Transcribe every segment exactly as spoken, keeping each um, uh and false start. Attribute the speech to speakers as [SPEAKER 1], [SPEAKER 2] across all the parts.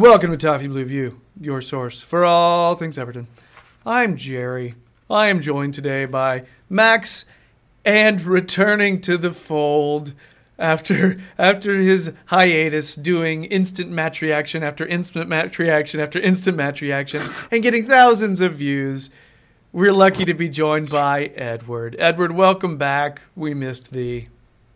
[SPEAKER 1] Welcome to Toffee Blue View, your source for all things Everton. I'm Jerry. I am joined today by Max, and returning to the fold after after his hiatus, doing instant match reaction after instant match reaction after instant match reaction, and getting thousands of views. We're lucky to be joined by Edward. Edward, welcome back. We missed thee.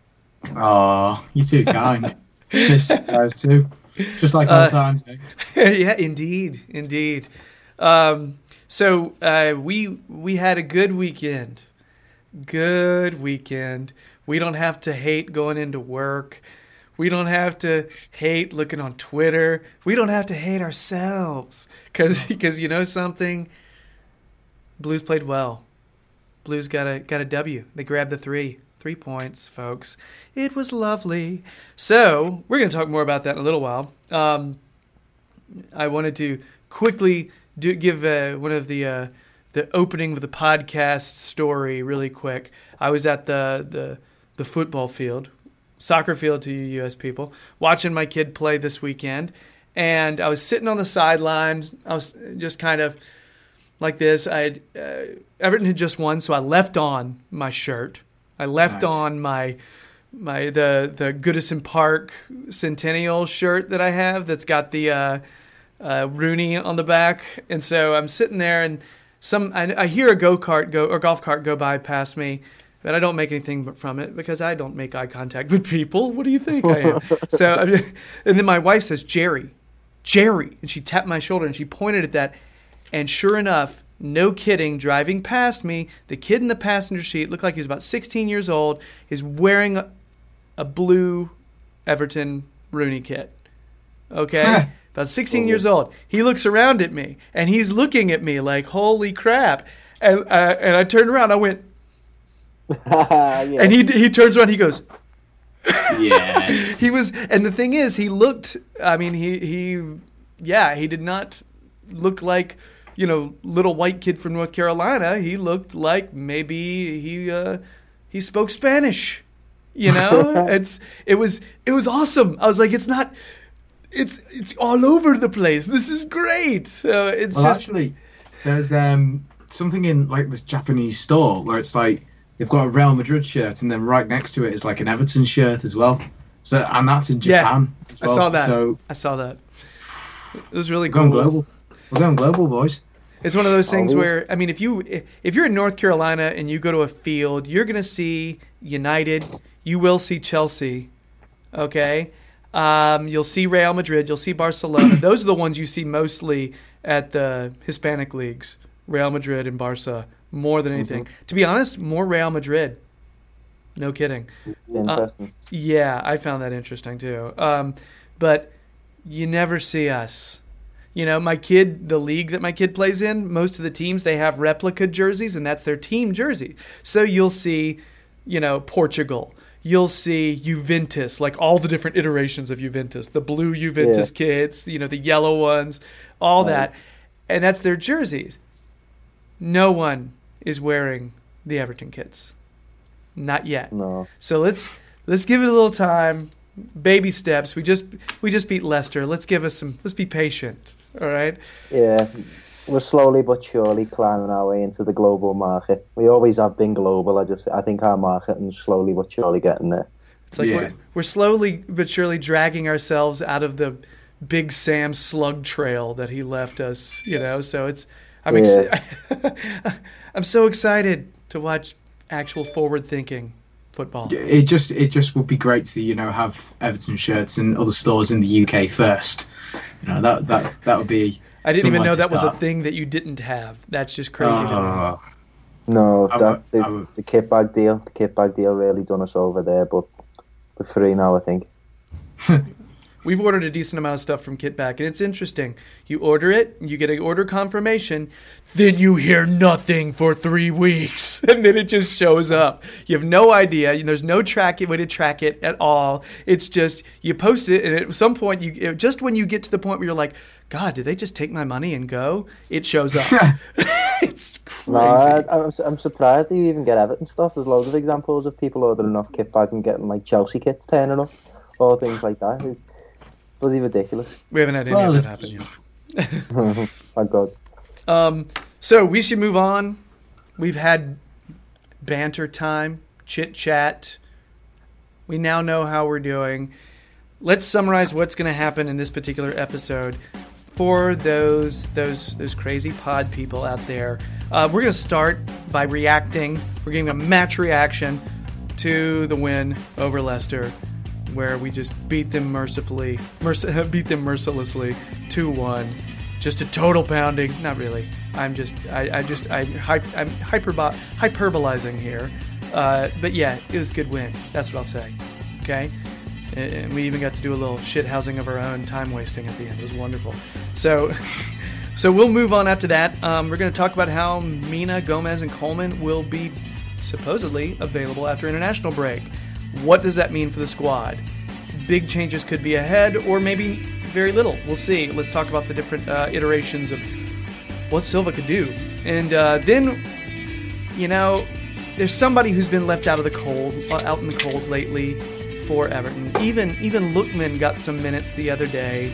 [SPEAKER 2] Oh, you're too kind. Missed you guys too. Just like all uh, times. Eh?
[SPEAKER 1] Yeah, indeed, indeed. Um, so uh, we we had a good weekend. Good weekend. We don't have to hate going into work. We don't have to hate looking on Twitter. We don't have to hate ourselves. Because because you know something? Blues played well. Blues got a got a W. They grabbed the three. Three points, folks. It was lovely. So we're going to talk more about that in a little while. Um, I wanted to quickly do, give uh, one of the uh, the opening of the podcast story really quick. I was at the the the football field, soccer field to you U S people, watching my kid play this weekend, and I was sitting on the sideline. I was just kind of like this. I uh, Everton had just won, so I left on my shirt. I left nice. on my my the the Goodison Park Centennial shirt that I have that's got the uh, uh, Rooney on the back, and so I'm sitting there, and some I, I hear a go kart go or golf cart go by past me, but I don't make anything from it because I don't make eye contact with people. What do you think I am? so, and then my wife says, "Jerry, Jerry," and she tapped my shoulder and she pointed at that, and sure enough. No kidding, driving past me, the kid in the passenger seat, looked like he was about sixteen years old, is wearing a, a blue Everton Rooney kit. Okay? About sixteen years old. He looks around at me, and he's looking at me like, holy crap. And, uh, and I turned around, I went, yeah. And he he turns around, he goes,
[SPEAKER 2] yes.
[SPEAKER 1] He was, and the thing is, he looked, I mean, he, he yeah, he did not look like, you know, little white kid from North Carolina. He looked like maybe he uh, he spoke Spanish. You know, it's it was it was awesome. I was like, it's not, it's it's all over the place. This is great. So it's
[SPEAKER 2] well,
[SPEAKER 1] just
[SPEAKER 2] actually, there's um something in like this Japanese store where it's like they've got a Real Madrid shirt and then right next to it is like an Everton shirt as well. So and that's in Japan.
[SPEAKER 1] Yeah,
[SPEAKER 2] as well.
[SPEAKER 1] I saw that.
[SPEAKER 2] So
[SPEAKER 1] I saw that. It was really
[SPEAKER 2] we're
[SPEAKER 1] cool.
[SPEAKER 2] going global. We're going global, boys.
[SPEAKER 1] It's one of those things where, I mean, if you if you're in North Carolina and you go to a field, you're going to see United. You will see Chelsea, okay? Um, you'll see Real Madrid. You'll see Barcelona. Those are the ones you see mostly at the Hispanic leagues, Real Madrid and Barca, more than anything. Mm-hmm. To be honest, more Real Madrid. No kidding.
[SPEAKER 3] Interesting.
[SPEAKER 1] Uh, yeah, I found that interesting too. Um, but you never see us. You know, my kid, the league that my kid plays in, most of the teams, they have replica jerseys, and that's their team jersey. So you'll see, you know, Portugal. You'll see Juventus, like all the different iterations of Juventus, the blue Juventus yeah. kits, you know, the yellow ones, all right. that. And that's their jerseys. No one is wearing the Everton kits. Not yet.
[SPEAKER 3] No.
[SPEAKER 1] So let's let's give it a little time. Baby steps. We just we just beat Leicester. Let's give us some, let's be patient. All right.
[SPEAKER 3] Yeah, we're slowly but surely climbing our way into the global market. We always have been global. I just, I think our marketing's slowly but surely getting there.
[SPEAKER 1] It's like
[SPEAKER 2] yeah.
[SPEAKER 1] we're, we're slowly but surely dragging ourselves out of the Big Sam slug trail that he left us. You know, so it's I'm
[SPEAKER 3] yeah.
[SPEAKER 1] exci- I'm so excited to watch actual forward thinking football.
[SPEAKER 2] It just it just would be great to you know have Everton shirts in other stores in the U K first. You know that that that would be.
[SPEAKER 1] I didn't even know that
[SPEAKER 2] start.
[SPEAKER 1] was a thing that you didn't have. That's just crazy.
[SPEAKER 2] Uh,
[SPEAKER 3] no,
[SPEAKER 2] I,
[SPEAKER 3] that, the,
[SPEAKER 2] I would,
[SPEAKER 3] the kit bag deal, the kit bag deal really done us over there. But we're free now, I think.
[SPEAKER 1] We've ordered a decent amount of stuff from Kitback, and it's interesting. You order it, you get an order confirmation, then you hear nothing for three weeks, and then it just shows up. You have no idea. There's no track way to track it at all. It's just you post it, and at some point, you just when you get to the point where you're like, God, did they just take my money and go? It shows up. It's crazy.
[SPEAKER 3] No, I, I'm, I'm surprised that you even get Everton stuff. There's loads of examples of people ordering off Kitback and getting like Chelsea kits turning up, or things like that. bloody ridiculous.
[SPEAKER 1] We haven't had any well, of that happen yet.
[SPEAKER 3] Thank God.
[SPEAKER 1] Um, so we should move on. We've had banter time, chit chat. We now know how we're doing. Let's summarize what's going to happen in this particular episode for those those those crazy pod people out there. Uh, we're going to start by reacting. We're getting a match reaction to the win over Leicester, where we just beat them mercifully, merc- beat them mercilessly, two one. Just a total pounding. Not really. I'm just, I, I just, I, I'm hyperbo- hyperbolizing here. Uh, but yeah, it was a good win. That's what I'll say. Okay? And we even got to do a little shit housing of our own, time wasting at the end. It was wonderful. So, so we'll move on after that. Um, we're going to talk about how Mina, Gomez, and Coleman will be supposedly available after international break. What does that mean for the squad? Big changes could be ahead, or maybe very little. We'll see. Let's talk about the different uh, iterations of what Silva could do. And uh, then, you know, there's somebody who's been left out of the cold, uh, out in the cold lately for Everton. Even even Lookman got some minutes the other day.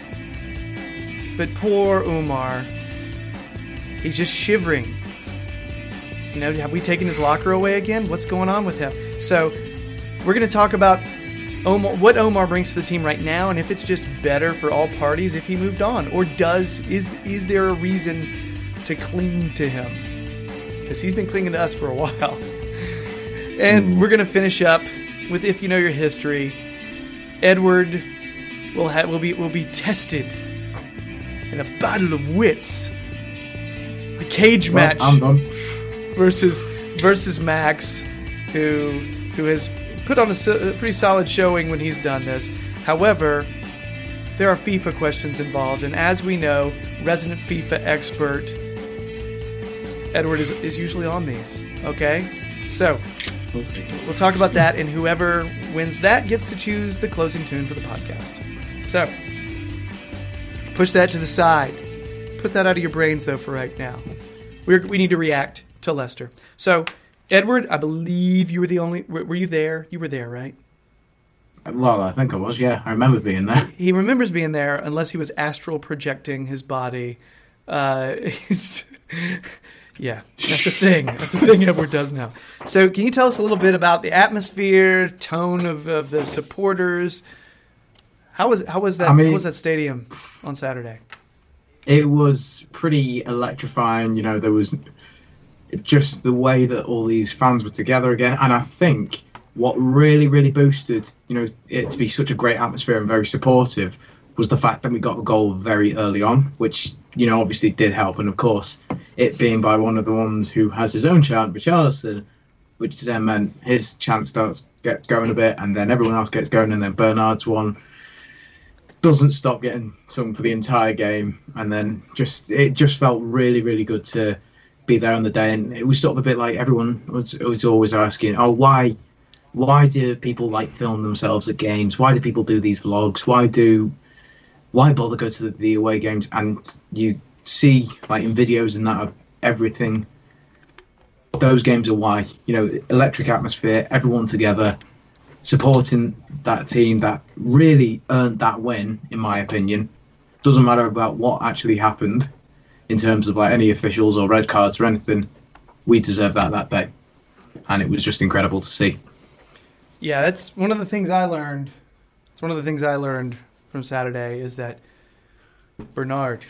[SPEAKER 1] But poor Umar, he's just shivering. You know, have we taken his locker away again? What's going on with him? So we're going to talk about Omar, what Omar brings to the team right now, and if it's just better for all parties if he moved on, or does is is there a reason to cling to him? Because he's been clinging to us for a while. And we're gonna finish up with if you know your history. Edward will ha- will be will be tested in a battle of wits. The cage
[SPEAKER 2] well,
[SPEAKER 1] match
[SPEAKER 2] I'm done.
[SPEAKER 1] versus versus Max, who who has put on a, a pretty solid showing when he's done this. However, there are FIFA questions involved, and as we know, resident FIFA expert Edward is, is usually on these. Okay? So, we'll talk about that, and whoever wins that gets to choose the closing tune for the podcast. So, push that to the side. Put that out of your brains, though, for right now. We're, we need to react to Leicester. So, Edward, I believe you were the only... Were you there? You were there, right?
[SPEAKER 2] Well, I think I was, yeah. I remember being there.
[SPEAKER 1] He remembers being there, unless he was astral projecting his body. Uh, yeah, that's a thing. That's a thing Edward does now. So can you tell us a little bit about the atmosphere, tone of, of the supporters? How was how was that? I mean, how was that stadium on Saturday?
[SPEAKER 2] It was pretty electrifying. You know, there was just the way that all these fans were together again, and I think what really, really boosted, you know, it to be such a great atmosphere and very supportive was the fact that we got a goal very early on, which, you know, obviously did help. And of course, it being by one of the ones who has his own chant, Richarlison, which then meant his chant starts gets going a bit, and then everyone else gets going, and then Bernard's one doesn't stop getting sung for the entire game, and then just it just felt really, really good to be there on the day. And it was sort of a bit like everyone was, was always asking, oh, why why do people like film themselves at games? Why do people do these vlogs? Why do why bother go to the, the away games? And you see, like in videos and that, of everything, those games are why. You know, electric atmosphere, everyone together, supporting that team that really earned that win, in my opinion. Doesn't matter about what actually happened in terms of like any officials or red cards or anything. We deserved that that day, and it was just incredible to see.
[SPEAKER 1] Yeah, that's one of the things I learned. It's one of the things I learned from Saturday is that Bernard,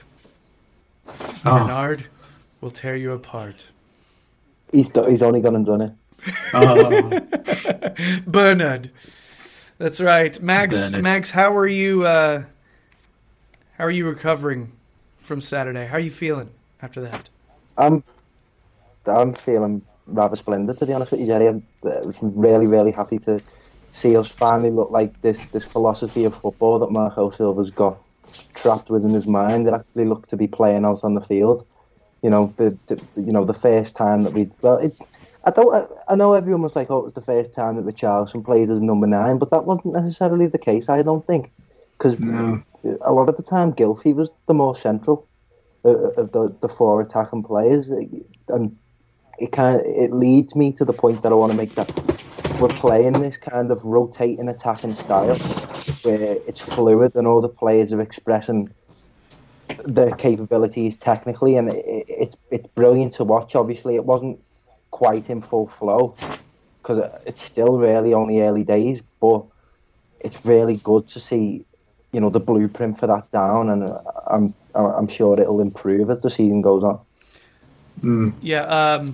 [SPEAKER 1] oh. Bernard will tear you apart.
[SPEAKER 3] He's do- he's only gone and done it.
[SPEAKER 1] Oh. Bernard, that's right. Max, Bernard. Max, how are you? Uh, how are you recovering from Saturday? How are you feeling after that?
[SPEAKER 3] I'm, I'm feeling rather splendid, to be honest with you, Jerry. I'm really, really happy to see us finally look like this this philosophy of football that Marco Silva's got trapped within his mind. It actually looked to be playing out on the field. You know, the, the you know the first time that we well, it, I don't I, I know everyone was like, oh, it was the first time that Richarlison played as number nine, but that wasn't necessarily the case. I don't think, because no. a lot of the time Gylfi was the more central uh, of the the four attacking players, and it kind of, it leads me to the point that I want to make, that we're playing this kind of rotating attacking style where it's fluid and all the players are expressing their capabilities technically, and it, it's it's brilliant to watch. Obviously, it wasn't quite in full flow because it's still really only early days, but it's really good to see, you know, the blueprint for that down, and I'm I'm sure it'll improve as the season goes on.
[SPEAKER 2] Mm.
[SPEAKER 1] Yeah. Um,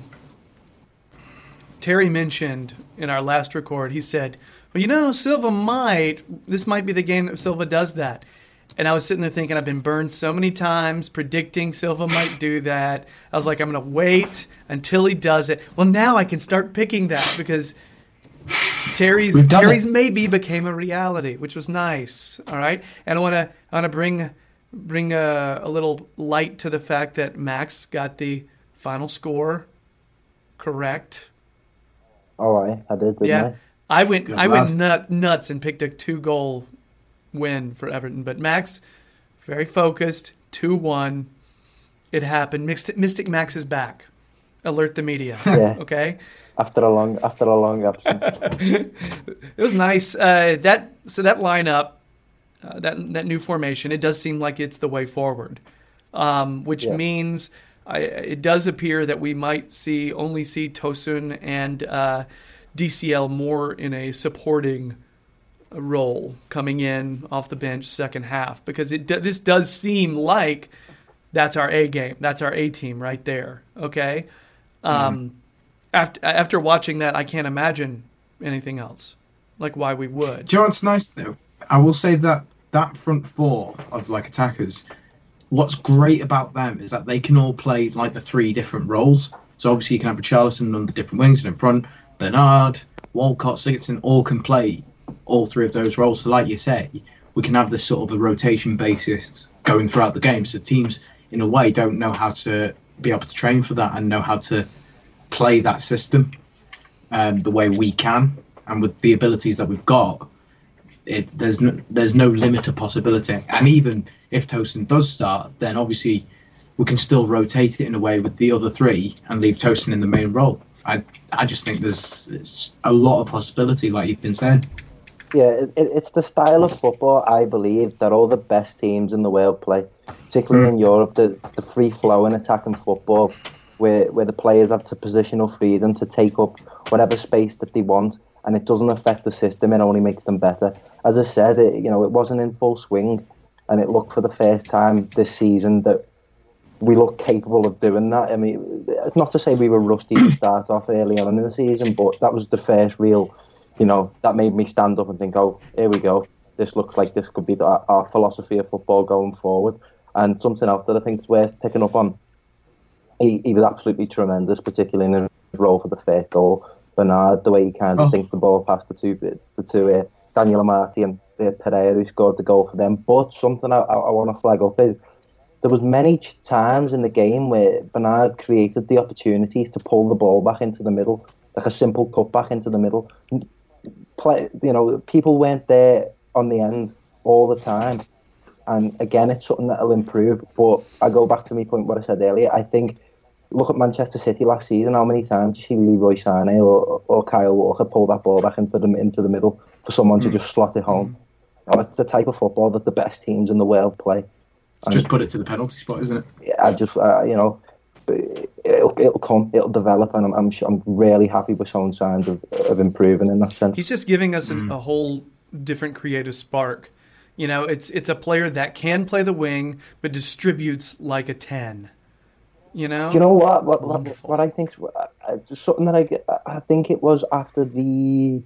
[SPEAKER 1] Terry mentioned in our last record, he said, well, you know, Silva might, this might be the game that Silva does that. And I was sitting there thinking, I've been burned so many times predicting Silva might do that. I was like, I'm going to wait until he does it. Well, now I can start picking that because Terry's Terry's it. maybe became a reality, which was nice. All right. And I want to I want to bring bring a, a little light to the fact that Max got the final score correct.
[SPEAKER 3] Oh, I, I did, didn't
[SPEAKER 1] yeah.
[SPEAKER 3] I?
[SPEAKER 1] I went
[SPEAKER 2] Good
[SPEAKER 1] I
[SPEAKER 2] lad.
[SPEAKER 1] went nut, nuts and picked a two-goal win for Everton. But Max, very focused, two one. It happened. Mystic, Mystic Max is back. Alert the media.
[SPEAKER 3] Yeah.
[SPEAKER 1] Okay?
[SPEAKER 3] After a long after a long absence.
[SPEAKER 1] It was nice. Uh, that So that lineup, uh, that, that new formation, it does seem like it's the way forward, um, which
[SPEAKER 3] Yeah.
[SPEAKER 1] means... I, it does appear that we might see only see Tosun and uh, D C L more in a supporting role coming in off the bench second half, because it this does seem like that's our A game, that's our A team right there. Okay, um,
[SPEAKER 2] Mm-hmm.
[SPEAKER 1] after after watching that, I can't imagine anything else. Like why we would.
[SPEAKER 2] Do you know what's nice though? I will say that that front four of like attackers, what's great about them is that they can all play like the three different roles. So obviously you can have Richarlison on the different wings, and in front, Bernard, Walcott, Sigurdsson all can play all three of those roles. So like you say, we can have this sort of a rotation basis going throughout the game. So teams, in a way, don't know how to be able to train for that and know how to play that system um, the way we can. And with the abilities that we've got, It, there's no there's no limit to possibility, and even if Tosun does start, then obviously we can still rotate it in a way with the other three and leave Tosun in the main role. I I just think there's, there's a lot of possibility, like you've been saying.
[SPEAKER 3] Yeah, it, it's the style of football, I believe, that all the best teams in the world play, particularly
[SPEAKER 2] Mm.
[SPEAKER 3] in Europe, the, the free-flowing attacking football, where where the players have to positional freedom to take up whatever space that they want, and it doesn't affect the system, it only makes them better. As I said, it, you know, it wasn't in full swing, and it looked for the first time this season that we look capable of doing that. I mean, it's not to say we were rusty to start off early on in the season, but that was the first real, you know, that made me stand up and think, oh, here we go. This looks like this could be the, our philosophy of football going forward. And something else that I think is worth picking up on, he, he was absolutely tremendous, particularly in his role for the first goal. Bernard, the way he kind of
[SPEAKER 2] Oh.
[SPEAKER 3] thinks the ball past the two, the two uh, Daniel Amati and uh, Pereira, who scored the goal for them. But something I, I, I want to flag up is there was many ch- times in the game where Bernard created the opportunities to pull the ball back into the middle, like a simple cut back into the middle. Play, you know, people weren't there on the end all the time, and again, it's something that'll improve. But I go back to my point what I said earlier. I think. Look at Manchester City last season. How many times you see Leroy Sané or, or Kyle Walker pull that ball back into the into the middle for someone mm. to just slot it home? Mm. That's the type of football that the best teams in the world play. And
[SPEAKER 2] just put it to the penalty spot, isn't it?
[SPEAKER 3] I just, uh, you know, it'll it'll come, it'll develop, and I'm I'm, I'm really happy with showing signs of, of improving in that sense.
[SPEAKER 1] He's just giving us
[SPEAKER 2] mm.
[SPEAKER 1] a, a whole different creative spark. You know, it's it's a player that can play the wing but distributes like a ten. You know?
[SPEAKER 3] Do you know what? What, what, what I think uh, something that I get, I think it was after the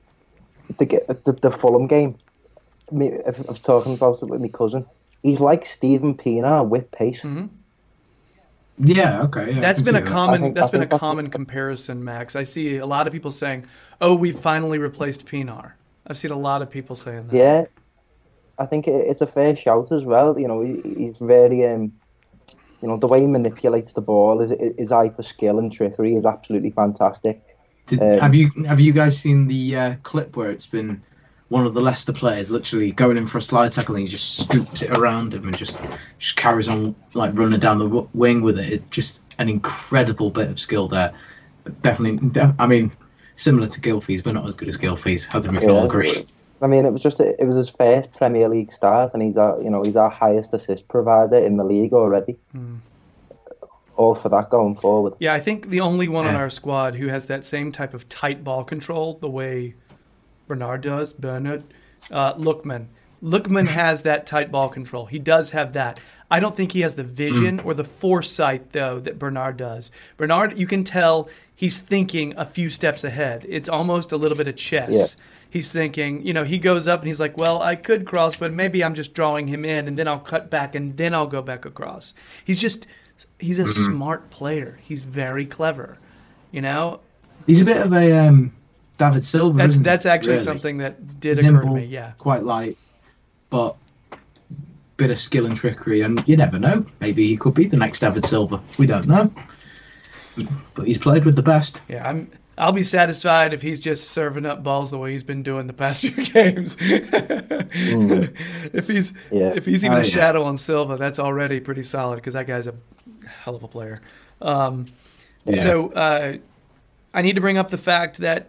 [SPEAKER 3] the the, the Fulham game. Me, I was talking about it with my cousin. He's like Steven Pienaar with pace.
[SPEAKER 1] Mm-hmm.
[SPEAKER 2] Yeah, okay. Yeah,
[SPEAKER 1] that's been a
[SPEAKER 2] that.
[SPEAKER 1] common.
[SPEAKER 3] think,
[SPEAKER 1] that's been a
[SPEAKER 3] that's
[SPEAKER 1] common comparison, Max. I see a lot of people saying, "Oh, we finally replaced Pienaar." I've seen a lot of people saying that.
[SPEAKER 3] Yeah, I think it's a fair shout as well. You know, he, he's very. Um, You know, the way he manipulates the ball, his, his eye for skill and trickery is absolutely fantastic.
[SPEAKER 2] Did,
[SPEAKER 3] um,
[SPEAKER 2] have you have you guys seen the uh, clip where it's been one of the Leicester players literally going in for a slide tackle and he just scoops it around him and just just carries on like running down the w- wing with it? It's just an incredible bit of skill there. Definitely, I mean, similar to Gylfi's, but not as good as Gylfi's. I think we can all agree.
[SPEAKER 3] I mean, it was just it was his first Premier League start, and he's our, you know, he's our highest assist provider in the league already. Mm. All for that going forward.
[SPEAKER 1] Yeah, I think the only one on our squad who has that same type of tight ball control, the way Bernard does, Bernard, uh, Lookman. Lookman has that tight ball control. He does have that. I don't think he has the vision mm. or the foresight, though, that Bernard does. Bernard, you can tell he's thinking a few steps ahead. It's almost a little bit of chess. Yeah. He's thinking, you know, he goes up and he's like, well, I could cross, but maybe I'm just drawing him in, and then I'll cut back, and then I'll go back across. He's just, he's a mm-hmm. smart player. He's very clever, you know?
[SPEAKER 2] He's a bit of a um, David Silva,
[SPEAKER 1] That's,
[SPEAKER 2] isn't
[SPEAKER 1] that's actually
[SPEAKER 2] really?
[SPEAKER 1] something that did
[SPEAKER 2] Nimble,
[SPEAKER 1] occur to me, yeah.
[SPEAKER 2] Quite light, but bit of skill and trickery, and you never know. Maybe he could be the next David Silva. We don't know. But he's played with the best.
[SPEAKER 1] Yeah, I'm... I'll be satisfied if he's just serving up balls the way he's been doing the past few games. mm. If he's yeah. if he's even oh, a shadow yeah. on Silva, that's already pretty solid because that guy's a hell of a player. Um, yeah. So uh, I need to bring up the fact that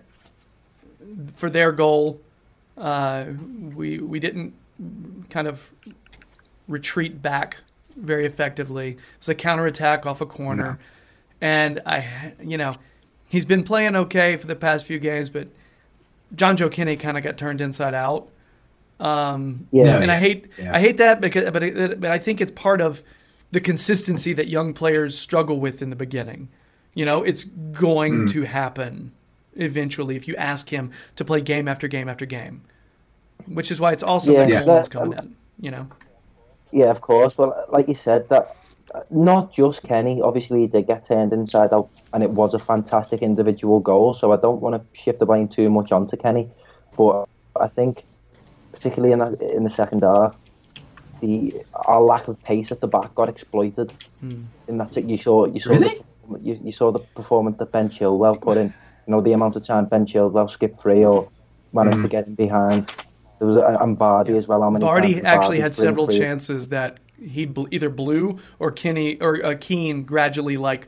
[SPEAKER 1] for their goal, uh, we we didn't kind of retreat back very effectively. It was a counterattack off a corner, no. and I, you know. He's been playing okay for the past few games, but Jonjoe Kenny kind of got turned inside out. Um, yeah, and I hate yeah. I hate that because, but it, but I think it's part of the consistency that young players struggle with in the beginning. You know, it's going mm. to happen eventually if you ask him to play game after game after game, which is why it's also yeah, that Coleman's coming um, in. You know.
[SPEAKER 3] Yeah, of course. Well, like you said, that not just Kenny. Obviously, they get turned inside out, and it was a fantastic individual goal. So I don't want to shift the blame too much onto Kenny, but I think, particularly in the, in the second half, the our lack of pace at the back got exploited. Mm. In that you saw, you saw,
[SPEAKER 2] really?
[SPEAKER 3] the, you, you saw the performance that Ben Chilwell put in. You know, the amount of time Ben Chilwell skipped free or managed mm. to get in behind. There was a, and Vardy yeah. as well. How many
[SPEAKER 1] Vardy actually Vardy had several free. chances that he bl- either blew or Kenny or uh, Keane gradually like,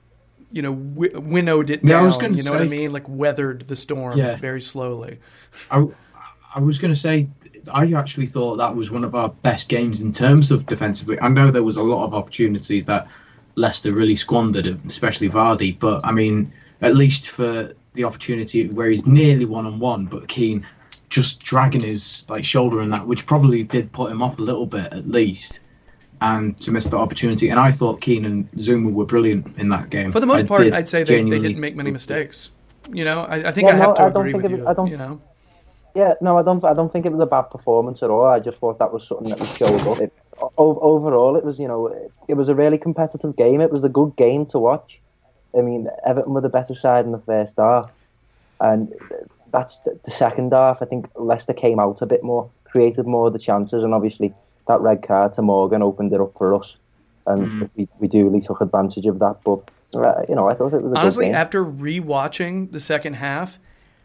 [SPEAKER 1] you know, w- winnowed it
[SPEAKER 2] yeah,
[SPEAKER 1] down.
[SPEAKER 2] I was gonna
[SPEAKER 1] you know
[SPEAKER 2] say,
[SPEAKER 1] what I mean? Like weathered the storm
[SPEAKER 2] yeah.
[SPEAKER 1] very slowly.
[SPEAKER 2] I, I was going to say, I actually thought that was one of our best games in terms of defensively. I know there was a lot of opportunities that Leicester really squandered, especially Vardy. But I mean, at least for the opportunity where he's nearly one on one, but Keane just dragging his like shoulder in that, which probably did put him off a little bit at least. And to miss the opportunity. And I thought Keane and Zuma were brilliant in that game.
[SPEAKER 1] For the most
[SPEAKER 2] I
[SPEAKER 1] part, I'd say they, they didn't make many mistakes. You know, I, I think
[SPEAKER 3] yeah,
[SPEAKER 1] I have
[SPEAKER 3] no,
[SPEAKER 1] to
[SPEAKER 3] I
[SPEAKER 1] agree with
[SPEAKER 3] it,
[SPEAKER 1] you.
[SPEAKER 3] I don't,
[SPEAKER 1] you know?
[SPEAKER 3] Yeah, no, I don't. I don't think it was a bad performance at all. I just thought that was something that was showed up. It, o- overall, it was, you know, it, it was a really competitive game. It was a good game to watch. I mean, Everton were the better side in the first half, and that's the, the second half. I think Leicester came out a bit more, created more of the chances, and obviously that red card to Morgan opened it up for us. And mm. we, we duly took advantage of that. But, uh, you know, I thought it was a
[SPEAKER 1] honestly,
[SPEAKER 3] good game.
[SPEAKER 1] After rewatching the second half,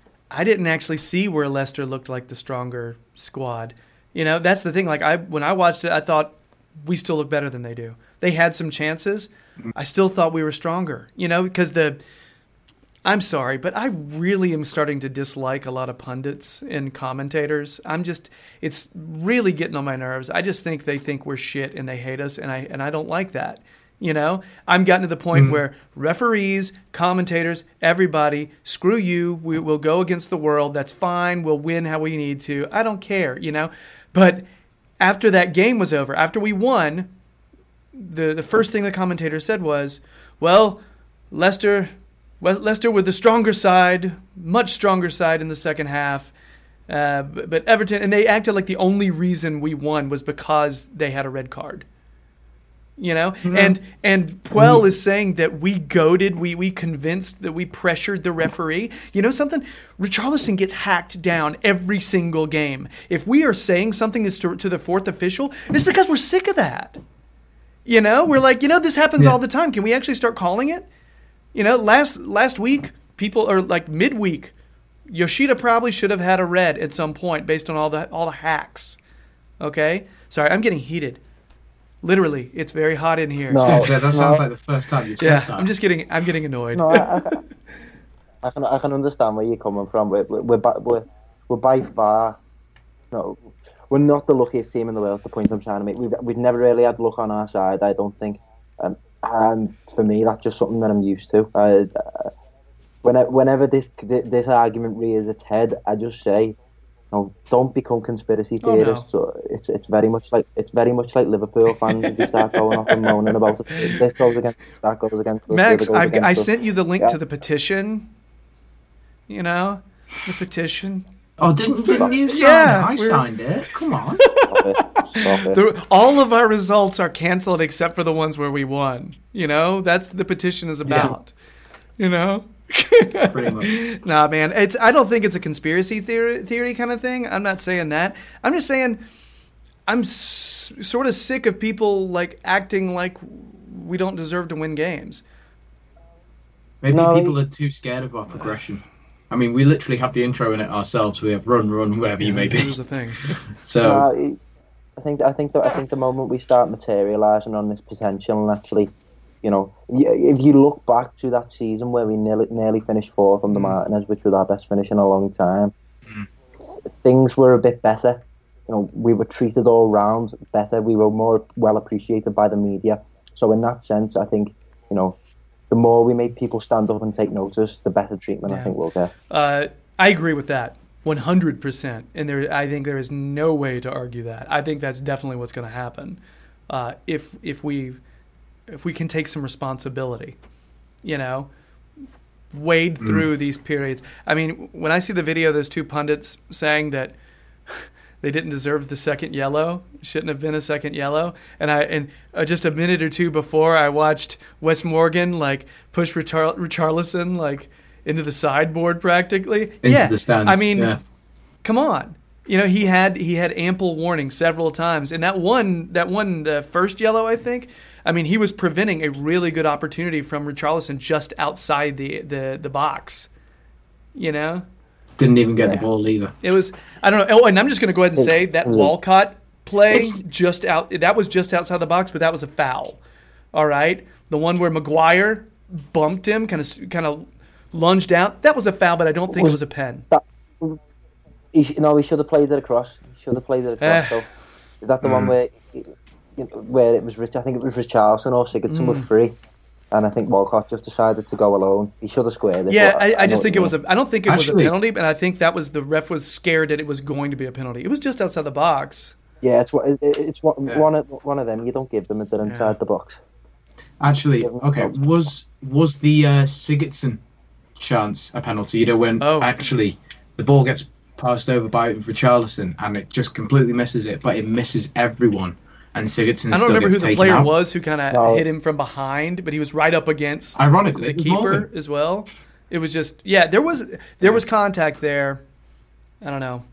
[SPEAKER 1] I didn't actually see where Leicester looked like the stronger squad. You know, that's the thing. Like, I when I watched it, I thought we still look better than they do. They had some chances. I still thought we were stronger, you know, because the – I'm sorry, but I really am starting to dislike a lot of pundits and commentators. I'm just, it's really getting on my nerves. I just think they think we're shit and they hate us, and I and I don't like that. You know, I'm gotten to the point mm. where referees, commentators, everybody, screw you. We, we'll go against the world. That's fine. We'll win how we need to. I don't care, you know. But after that game was over, after we won, the the first thing the commentator said was, well, Leicester... Well, Leicester were the stronger side, much stronger side in the second half. Uh, but, but Everton, and they acted like the only reason we won was because they had a red card. You know? Mm-hmm. And and Puel mm-hmm. is saying that we goaded, we we convinced, that we pressured the referee. You know something? Richarlison gets hacked down every single game. If we are saying something is to, to the fourth official, it's because we're sick of that. You know? We're like, you know, this happens yeah. all the time. Can we actually start calling it? You know, last last week, people are like midweek. Yoshida probably should have had a red at some point based on all the all the hacks. Okay, sorry, I'm getting heated. Literally, it's very hot in here.
[SPEAKER 2] No, yeah, that sounds no. like the first time you said
[SPEAKER 1] yeah,
[SPEAKER 2] that.
[SPEAKER 1] I'm just getting I'm getting annoyed.
[SPEAKER 3] No, I, I, I can I can understand where you're coming from. We're we're we're, we're by far No, we're not the luckiest team in the world. The point I'm trying to make, we've we've never really had luck on our side. I don't think, and and for me, that's just something that I'm used to. I, uh, whenever whenever this this argument rears its head, I just say, no, don't become conspiracy
[SPEAKER 1] Oh, no.
[SPEAKER 3] theorists. So it's it's very much like it's very much like Liverpool fans. If you start going off and moaning about it, this goes against that goes against us,
[SPEAKER 1] Max,
[SPEAKER 3] the other
[SPEAKER 1] I've,
[SPEAKER 3] goes
[SPEAKER 1] I
[SPEAKER 3] against us.
[SPEAKER 1] sent you the link
[SPEAKER 3] Yeah.
[SPEAKER 1] to the petition. You know, the petition.
[SPEAKER 2] Oh, didn't didn't you sign
[SPEAKER 1] Yeah,
[SPEAKER 2] it? I
[SPEAKER 1] we're-
[SPEAKER 2] signed it. Come on.
[SPEAKER 3] Stop it. Stop it.
[SPEAKER 1] The, all of our results are canceled except for the ones where we won. You know, that's the petition is about. You know.
[SPEAKER 2] Pretty much.
[SPEAKER 1] Nah, man. It's. I don't think it's a conspiracy theory, theory kind of thing. I'm not saying that. I'm just saying I'm s- sort of sick of people like acting like we don't deserve to win games.
[SPEAKER 2] Maybe
[SPEAKER 3] No,
[SPEAKER 2] people
[SPEAKER 3] he-
[SPEAKER 2] are too scared of our progression. I mean, we literally have the intro in it ourselves. We have run, run, whatever you may be.
[SPEAKER 1] Here's the thing.
[SPEAKER 2] So
[SPEAKER 3] No, it- I think I think that I think the moment we start materialising on this potential and actually, you know, y- if you look back to that season where we nearly nearly finished fourth under
[SPEAKER 1] Mm.
[SPEAKER 3] Martinez, which was our best finish in a long time, things were a bit better. You know, we were treated all round better. We were more well appreciated by the media. So in that sense, I think, you know, the more we make people stand up and take notice, the better treatment I
[SPEAKER 1] Yeah.
[SPEAKER 3] think we'll get.
[SPEAKER 1] Uh, I agree with that, one hundred percent. And there, I think there is no way to argue that. I think that's definitely what's going to happen uh, if if we if we can take some responsibility, you know, wade through these periods. I mean, when I see the video of those two pundits saying that they didn't deserve the second yellow, shouldn't have been a second yellow, and I and uh, just a minute or two before, I watched Wes Morgan like push Richar- Richarlison like into the sideboard practically.
[SPEAKER 2] into
[SPEAKER 1] yeah,
[SPEAKER 2] the stands.
[SPEAKER 1] I mean,
[SPEAKER 2] yeah.
[SPEAKER 1] come on. You know, he had he had ample warning several times, and that one that one the first yellow, I think. I mean, he was preventing a really good opportunity from Richarlison just outside the the, the box. You know,
[SPEAKER 2] Didn't even get
[SPEAKER 1] Yeah.
[SPEAKER 2] the ball either.
[SPEAKER 1] it was I don't know. Oh, and I'm just going to go ahead and say that
[SPEAKER 3] Mm.
[SPEAKER 1] Walcott play
[SPEAKER 2] It's-
[SPEAKER 1] just out that was just outside the box, but that was a foul. All right, the one where Maguire bumped him, kind of kind of lunged out. That was a foul, but I don't think it
[SPEAKER 3] Was-
[SPEAKER 1] was a pen.
[SPEAKER 3] He, sh- no, he should have played it across. He should have played it across.
[SPEAKER 1] Eh.
[SPEAKER 3] So, is that the one where, you know, where it was Rich? I think it was Richarlison or Sigurdsson was free, and I think Walcott just decided to go alone. He should have squared it.
[SPEAKER 1] Yeah,
[SPEAKER 3] but
[SPEAKER 1] I, I
[SPEAKER 3] know
[SPEAKER 1] just
[SPEAKER 3] what
[SPEAKER 1] think
[SPEAKER 3] you
[SPEAKER 1] it was
[SPEAKER 3] mean.
[SPEAKER 1] a. I don't think it was a
[SPEAKER 2] Actually-
[SPEAKER 1] penalty, but I think that was the ref was scared that it was going to be a penalty. It was just outside the box.
[SPEAKER 3] Yeah, it's one- it- it's one
[SPEAKER 2] Yeah.
[SPEAKER 3] one of one of them. You don't give them until inside
[SPEAKER 1] Yeah.
[SPEAKER 3] the box.
[SPEAKER 2] Actually, okay, was was the uh, Sigurdsson chance a penalty? You know, when
[SPEAKER 1] Oh.
[SPEAKER 2] actually the ball gets passed over by Richarlison and it just completely misses it, but it misses everyone, and Sigurdsson
[SPEAKER 1] I don't
[SPEAKER 2] still
[SPEAKER 1] remember who
[SPEAKER 2] gets
[SPEAKER 1] the
[SPEAKER 2] taken
[SPEAKER 1] player
[SPEAKER 2] out.
[SPEAKER 1] was who kind of
[SPEAKER 3] No.
[SPEAKER 1] hit him from behind, but he was right up against
[SPEAKER 2] Ironically,
[SPEAKER 1] the
[SPEAKER 2] it was
[SPEAKER 1] keeper
[SPEAKER 2] Morgan.
[SPEAKER 1] as well. It was just yeah, there was there was contact there. I don't know.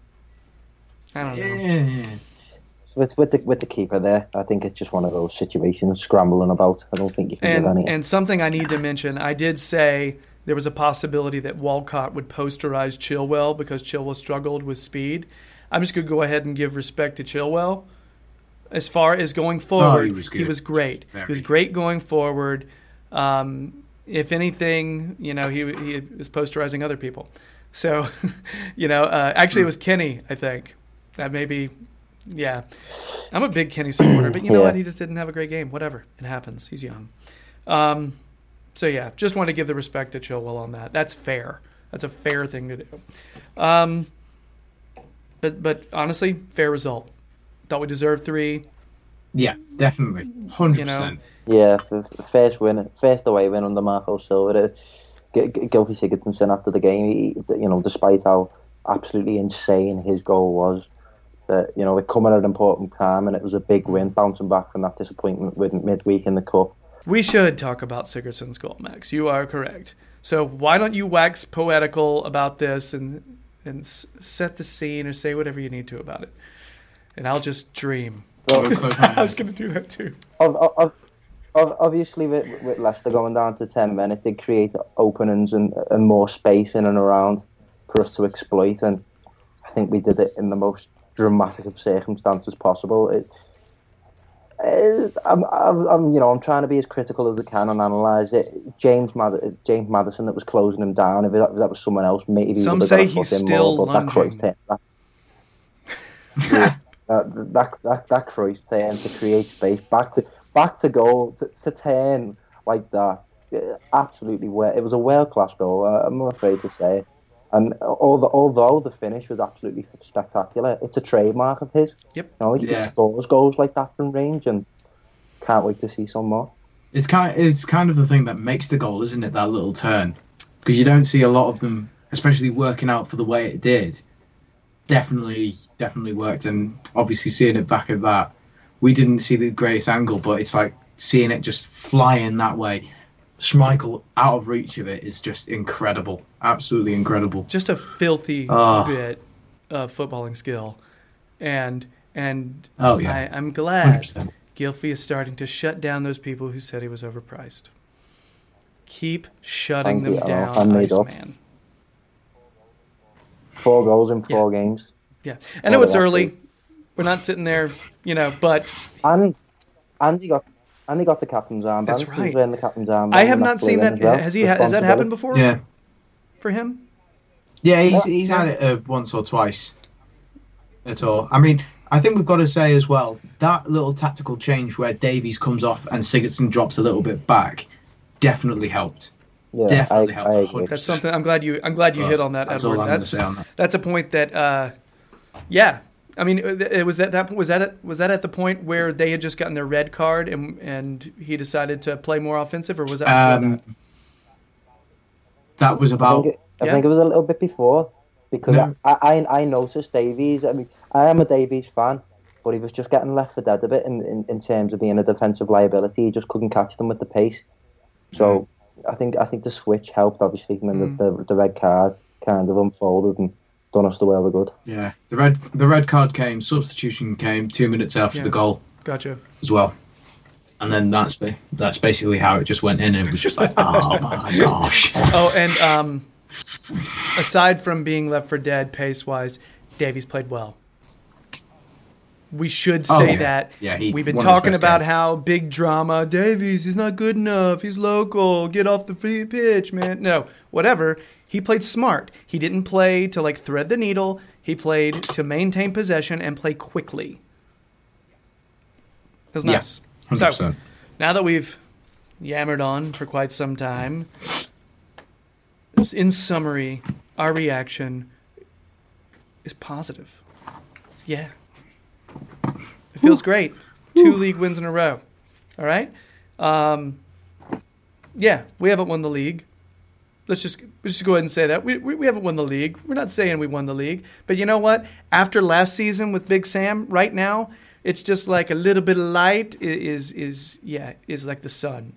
[SPEAKER 1] I don't know.
[SPEAKER 2] Yeah.
[SPEAKER 3] With with the with the keeper there, I think it's just one of those situations scrambling about. I don't think you can give
[SPEAKER 1] And
[SPEAKER 3] any.
[SPEAKER 1] and something I need to mention, I did say there was a possibility that Walcott would posterize Chilwell because Chilwell struggled with speed. I'm just going to go ahead and give respect to Chilwell. As far as going forward,
[SPEAKER 2] he was good.
[SPEAKER 1] great.
[SPEAKER 2] Very.
[SPEAKER 1] He was great going forward. Um, if anything, you know, he he was posterizing other people. So, you know, uh, actually it was Kenny, I think. That maybe, yeah. I'm a big Kenny supporter, but you know
[SPEAKER 3] Yeah.
[SPEAKER 1] what? He just didn't have a great game. Whatever. It happens. He's young. Um, so, yeah, just want to give the respect to Chilwell on that. That's fair. That's a fair thing to do. Um, but, but honestly, fair result. Thought we deserved three.
[SPEAKER 2] Yeah, definitely, hundred percent.
[SPEAKER 3] Yeah, the the first win, first away win under Marco Silva. uh, G- G- Gylfi Sigurdsson after the game, he, you know, despite how absolutely insane his goal was, that you know, it come at an important time, and it was a big win, bouncing back from that disappointment with midweek in the cup.
[SPEAKER 1] We should talk about Sigurdsson's goal, Max. You are correct. So why don't you wax poetical about this and and s- set the scene or say whatever you need to about it, and I'll just dream.
[SPEAKER 2] I will close my
[SPEAKER 1] I was
[SPEAKER 2] eyes.
[SPEAKER 1] going to do that too.
[SPEAKER 3] Ob- ob- ob- Obviously, with, with Leicester going down to ten men, it did create openings and, and more space in and around for us to exploit, and I think we did it in the most dramatic of circumstances possible. It, it, I'm, I'm, I'm, you know, I'm trying to be as critical as I can and analyse it. James Mad- James Maddison that was closing him down. If that, if that was someone else, maybe
[SPEAKER 1] Some
[SPEAKER 3] he would have
[SPEAKER 1] say
[SPEAKER 3] got a
[SPEAKER 1] he's
[SPEAKER 3] foot in
[SPEAKER 1] still
[SPEAKER 3] more, but that
[SPEAKER 1] lunging.
[SPEAKER 3] Cruyff- that, Yeah. that, that that that Cruyff turn to create space, back to back to goal, to, to turn like that. Yeah, absolutely, well, it was a world class goal. Uh, I'm not afraid to say it. And although, although the finish was absolutely spectacular, it's a trademark of his.
[SPEAKER 1] Yep.
[SPEAKER 3] You know, he
[SPEAKER 2] Yeah.
[SPEAKER 3] scores goals like that from range, and can't wait to see some more.
[SPEAKER 2] It's kind it's kind of the thing that makes the goal, isn't it? That little turn, because you don't see a lot of them, especially working out for the way it did. Definitely, definitely worked, and obviously seeing it back at that, we didn't see the greatest angle, but it's like seeing it just flying that way. Schmeichel out of reach of it is just incredible, absolutely incredible.
[SPEAKER 1] Just a filthy
[SPEAKER 2] Oh.
[SPEAKER 1] bit of footballing skill, and and
[SPEAKER 2] Oh yeah,
[SPEAKER 1] I, I'm
[SPEAKER 2] one
[SPEAKER 1] glad
[SPEAKER 2] hundred percent.
[SPEAKER 1] Gylfi is starting to shut down those people who said he was overpriced. Keep shutting
[SPEAKER 3] Thank
[SPEAKER 1] them
[SPEAKER 3] you.
[SPEAKER 1] down,
[SPEAKER 3] I'm made up.
[SPEAKER 1] Iceman.
[SPEAKER 3] Four goals in four games,
[SPEAKER 1] Yeah, I know
[SPEAKER 3] Well,
[SPEAKER 1] it's
[SPEAKER 3] that's
[SPEAKER 1] early.
[SPEAKER 3] it.
[SPEAKER 1] We're not sitting there, you know, but
[SPEAKER 3] and and he got and he got the captain's armband.
[SPEAKER 1] That's
[SPEAKER 3] He was
[SPEAKER 1] right.
[SPEAKER 3] wearing the captain's armband.
[SPEAKER 1] I have
[SPEAKER 3] and
[SPEAKER 1] not
[SPEAKER 3] that
[SPEAKER 1] seen
[SPEAKER 3] blew in
[SPEAKER 1] that.
[SPEAKER 3] as well.
[SPEAKER 1] Has he? Has that happened before
[SPEAKER 2] Yeah,
[SPEAKER 1] for him?
[SPEAKER 2] yeah, he's
[SPEAKER 3] Yeah.
[SPEAKER 2] he's had it uh, once or twice. At all. I mean, I think we've got to say as well that little tactical change where Davies comes off and Sigurdsson drops a little bit back definitely helped.
[SPEAKER 3] Yeah,
[SPEAKER 2] Definitely
[SPEAKER 3] I,
[SPEAKER 2] helped.
[SPEAKER 3] I
[SPEAKER 2] one
[SPEAKER 3] agree.
[SPEAKER 2] hundred percent.
[SPEAKER 1] That's something. I'm glad you. I'm glad you
[SPEAKER 2] Well,
[SPEAKER 1] hit on that,
[SPEAKER 2] that's
[SPEAKER 1] Edward.
[SPEAKER 2] all I'm gonna
[SPEAKER 1] That's
[SPEAKER 2] say on that.
[SPEAKER 1] that's a point that. Uh, yeah, I mean, it, it was that that was that at, was that at the point where they had just gotten their red card and and he decided to play more offensive, or was that before
[SPEAKER 2] Um,
[SPEAKER 1] that?
[SPEAKER 2] that was
[SPEAKER 3] I
[SPEAKER 2] about.
[SPEAKER 3] think, it, I
[SPEAKER 1] Yeah.
[SPEAKER 3] think it was a little bit before because
[SPEAKER 2] No.
[SPEAKER 3] I, I I noticed Davies. I mean, I am a Davies fan, but he was just getting left for dead a bit in, in, in terms of being a defensive liability. He just couldn't catch them with the pace. So I think I think the switch helped obviously, and then
[SPEAKER 1] Mm.
[SPEAKER 3] the, the the red card kind of unfolded and done us the world of good.
[SPEAKER 2] Yeah, the red the red card came, substitution came two minutes after
[SPEAKER 1] Yeah.
[SPEAKER 2] the goal
[SPEAKER 1] Gotcha.
[SPEAKER 2] as well, and then that's ba- that's basically how it just went in. It was just like, oh my gosh.
[SPEAKER 1] Oh, and um, aside from being left for dead pace wise, Davies played well. We should
[SPEAKER 2] Oh,
[SPEAKER 1] say
[SPEAKER 2] yeah.
[SPEAKER 1] that.
[SPEAKER 2] Yeah, he-
[SPEAKER 1] We've been
[SPEAKER 2] one of his
[SPEAKER 1] talking
[SPEAKER 2] best
[SPEAKER 1] about
[SPEAKER 2] games.
[SPEAKER 1] how big drama. Davies, he's not good enough. He's local. Get off the free pitch, man. No, whatever. He played smart. He didn't play to like thread the needle. He played to maintain possession and play quickly. It was
[SPEAKER 2] Yeah,
[SPEAKER 1] nice.
[SPEAKER 2] one hundred
[SPEAKER 1] So
[SPEAKER 2] percent.
[SPEAKER 1] now that we've yammered on for quite some time, in summary, our reaction is positive. Yeah. It feels great. Two league wins in a row. All right? Um, yeah, we haven't won the league. Let's just let's just go ahead and say that. We, we we haven't won the league. We're not saying we won the league. But you know what? After last season with Big Sam, right now, it's just like a little bit of light i- is is yeah, is like the sun.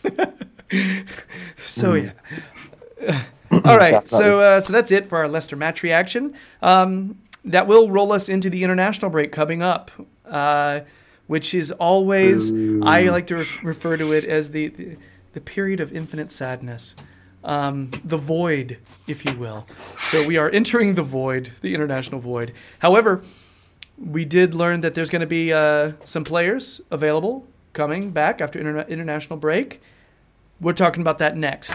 [SPEAKER 1] So yeah. All right, so uh, so that's it for our Leicester match reaction. Um, that will roll us into the international break coming up, uh, which is always I like to re- refer to it as the, the the period of infinite sadness, um, the void, if you will. So we are entering the void, the international void. However, we did learn that there's going to be uh, some players available coming back after interna- international break. We're talking about that next.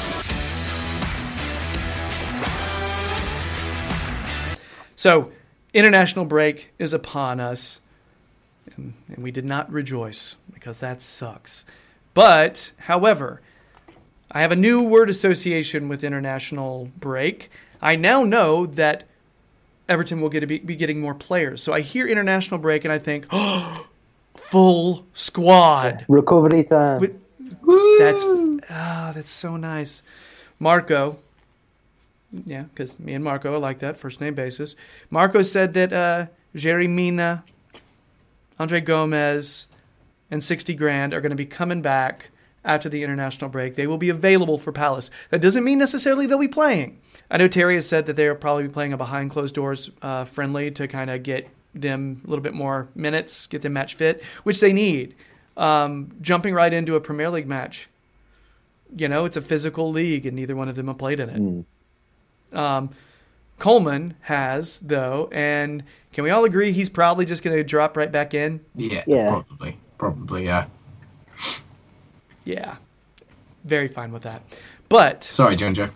[SPEAKER 1] So, international break is upon us, and, and we did not rejoice because that sucks. But, however, I have a new word association with international break. I now know that Everton will get to be, be getting more players. So I hear international break and I think, oh, full squad.
[SPEAKER 3] Recovery time.
[SPEAKER 1] But that's ah, that's so nice. Marco, yeah, because me and Marco are like that, first name basis. Marco said that uh, Jerry Mina, Andre Gomez, and sixty grand are going to be coming back after the international break. They will be available for Palace. That doesn't mean necessarily they'll be playing. I know Terry has said that they'll probably be playing a behind closed doors uh, friendly to kind of get them a little bit more minutes, get them match fit, which they need. Um, jumping right into a Premier League match. You know, it's a physical league, and neither one of them have played in it.
[SPEAKER 3] Mm.
[SPEAKER 1] Um, Coleman has, though, and can we all agree he's probably just going to drop right back in?
[SPEAKER 2] Yeah,
[SPEAKER 3] Yeah.
[SPEAKER 2] probably, probably, yeah.
[SPEAKER 1] Yeah, very fine with that. But
[SPEAKER 2] sorry, John Joe.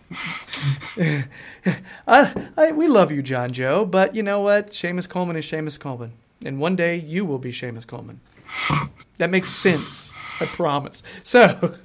[SPEAKER 1] I, I, we love you, John Joe. But you know what? Seamus Coleman is Seamus Coleman, and one day you will be Seamus Coleman. That makes sense. I promise. So,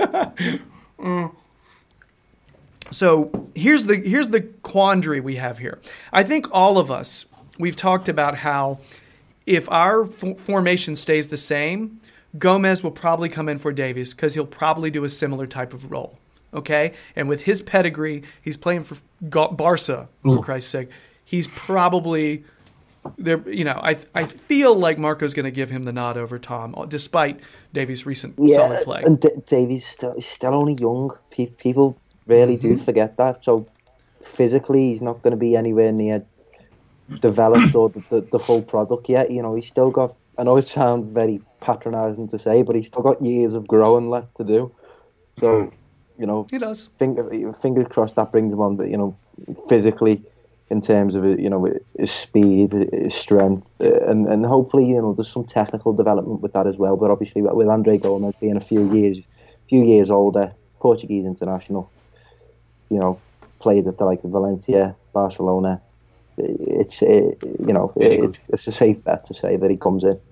[SPEAKER 1] so here's the here's the quandary we have here. I think all of us, we've talked about how if our f- formation stays the same, Gomez will probably come in for Davies because he'll probably do a similar type of role. Okay, and with his pedigree, he's playing for Barca, for
[SPEAKER 2] Ooh.
[SPEAKER 1] Christ's sake. He's probably there. You know, I I feel like Marco's going to give him the nod over Tom, despite Davies' recent
[SPEAKER 3] Yeah,
[SPEAKER 1] solid play.
[SPEAKER 3] and D- Davies still he's still only young. Pe- people really do
[SPEAKER 1] Mm-hmm.
[SPEAKER 3] forget that. So physically, he's not going to be anywhere near developed or the, the, the full product yet. You know, he's still got. I know it sounds very patronising to say, but he's still got years of growing left to do. So. You know,
[SPEAKER 1] He does.
[SPEAKER 3] Finger, fingers crossed that brings him on. But you know, physically, in terms of you know his speed, his strength, uh, and and hopefully you know there's some technical development with that as well. But obviously, with Andre Gomez being a few years, few years older, Portuguese international, you know, played at the like Valencia, Barcelona. It's it, you know it's it's a safe bet to say that he comes in.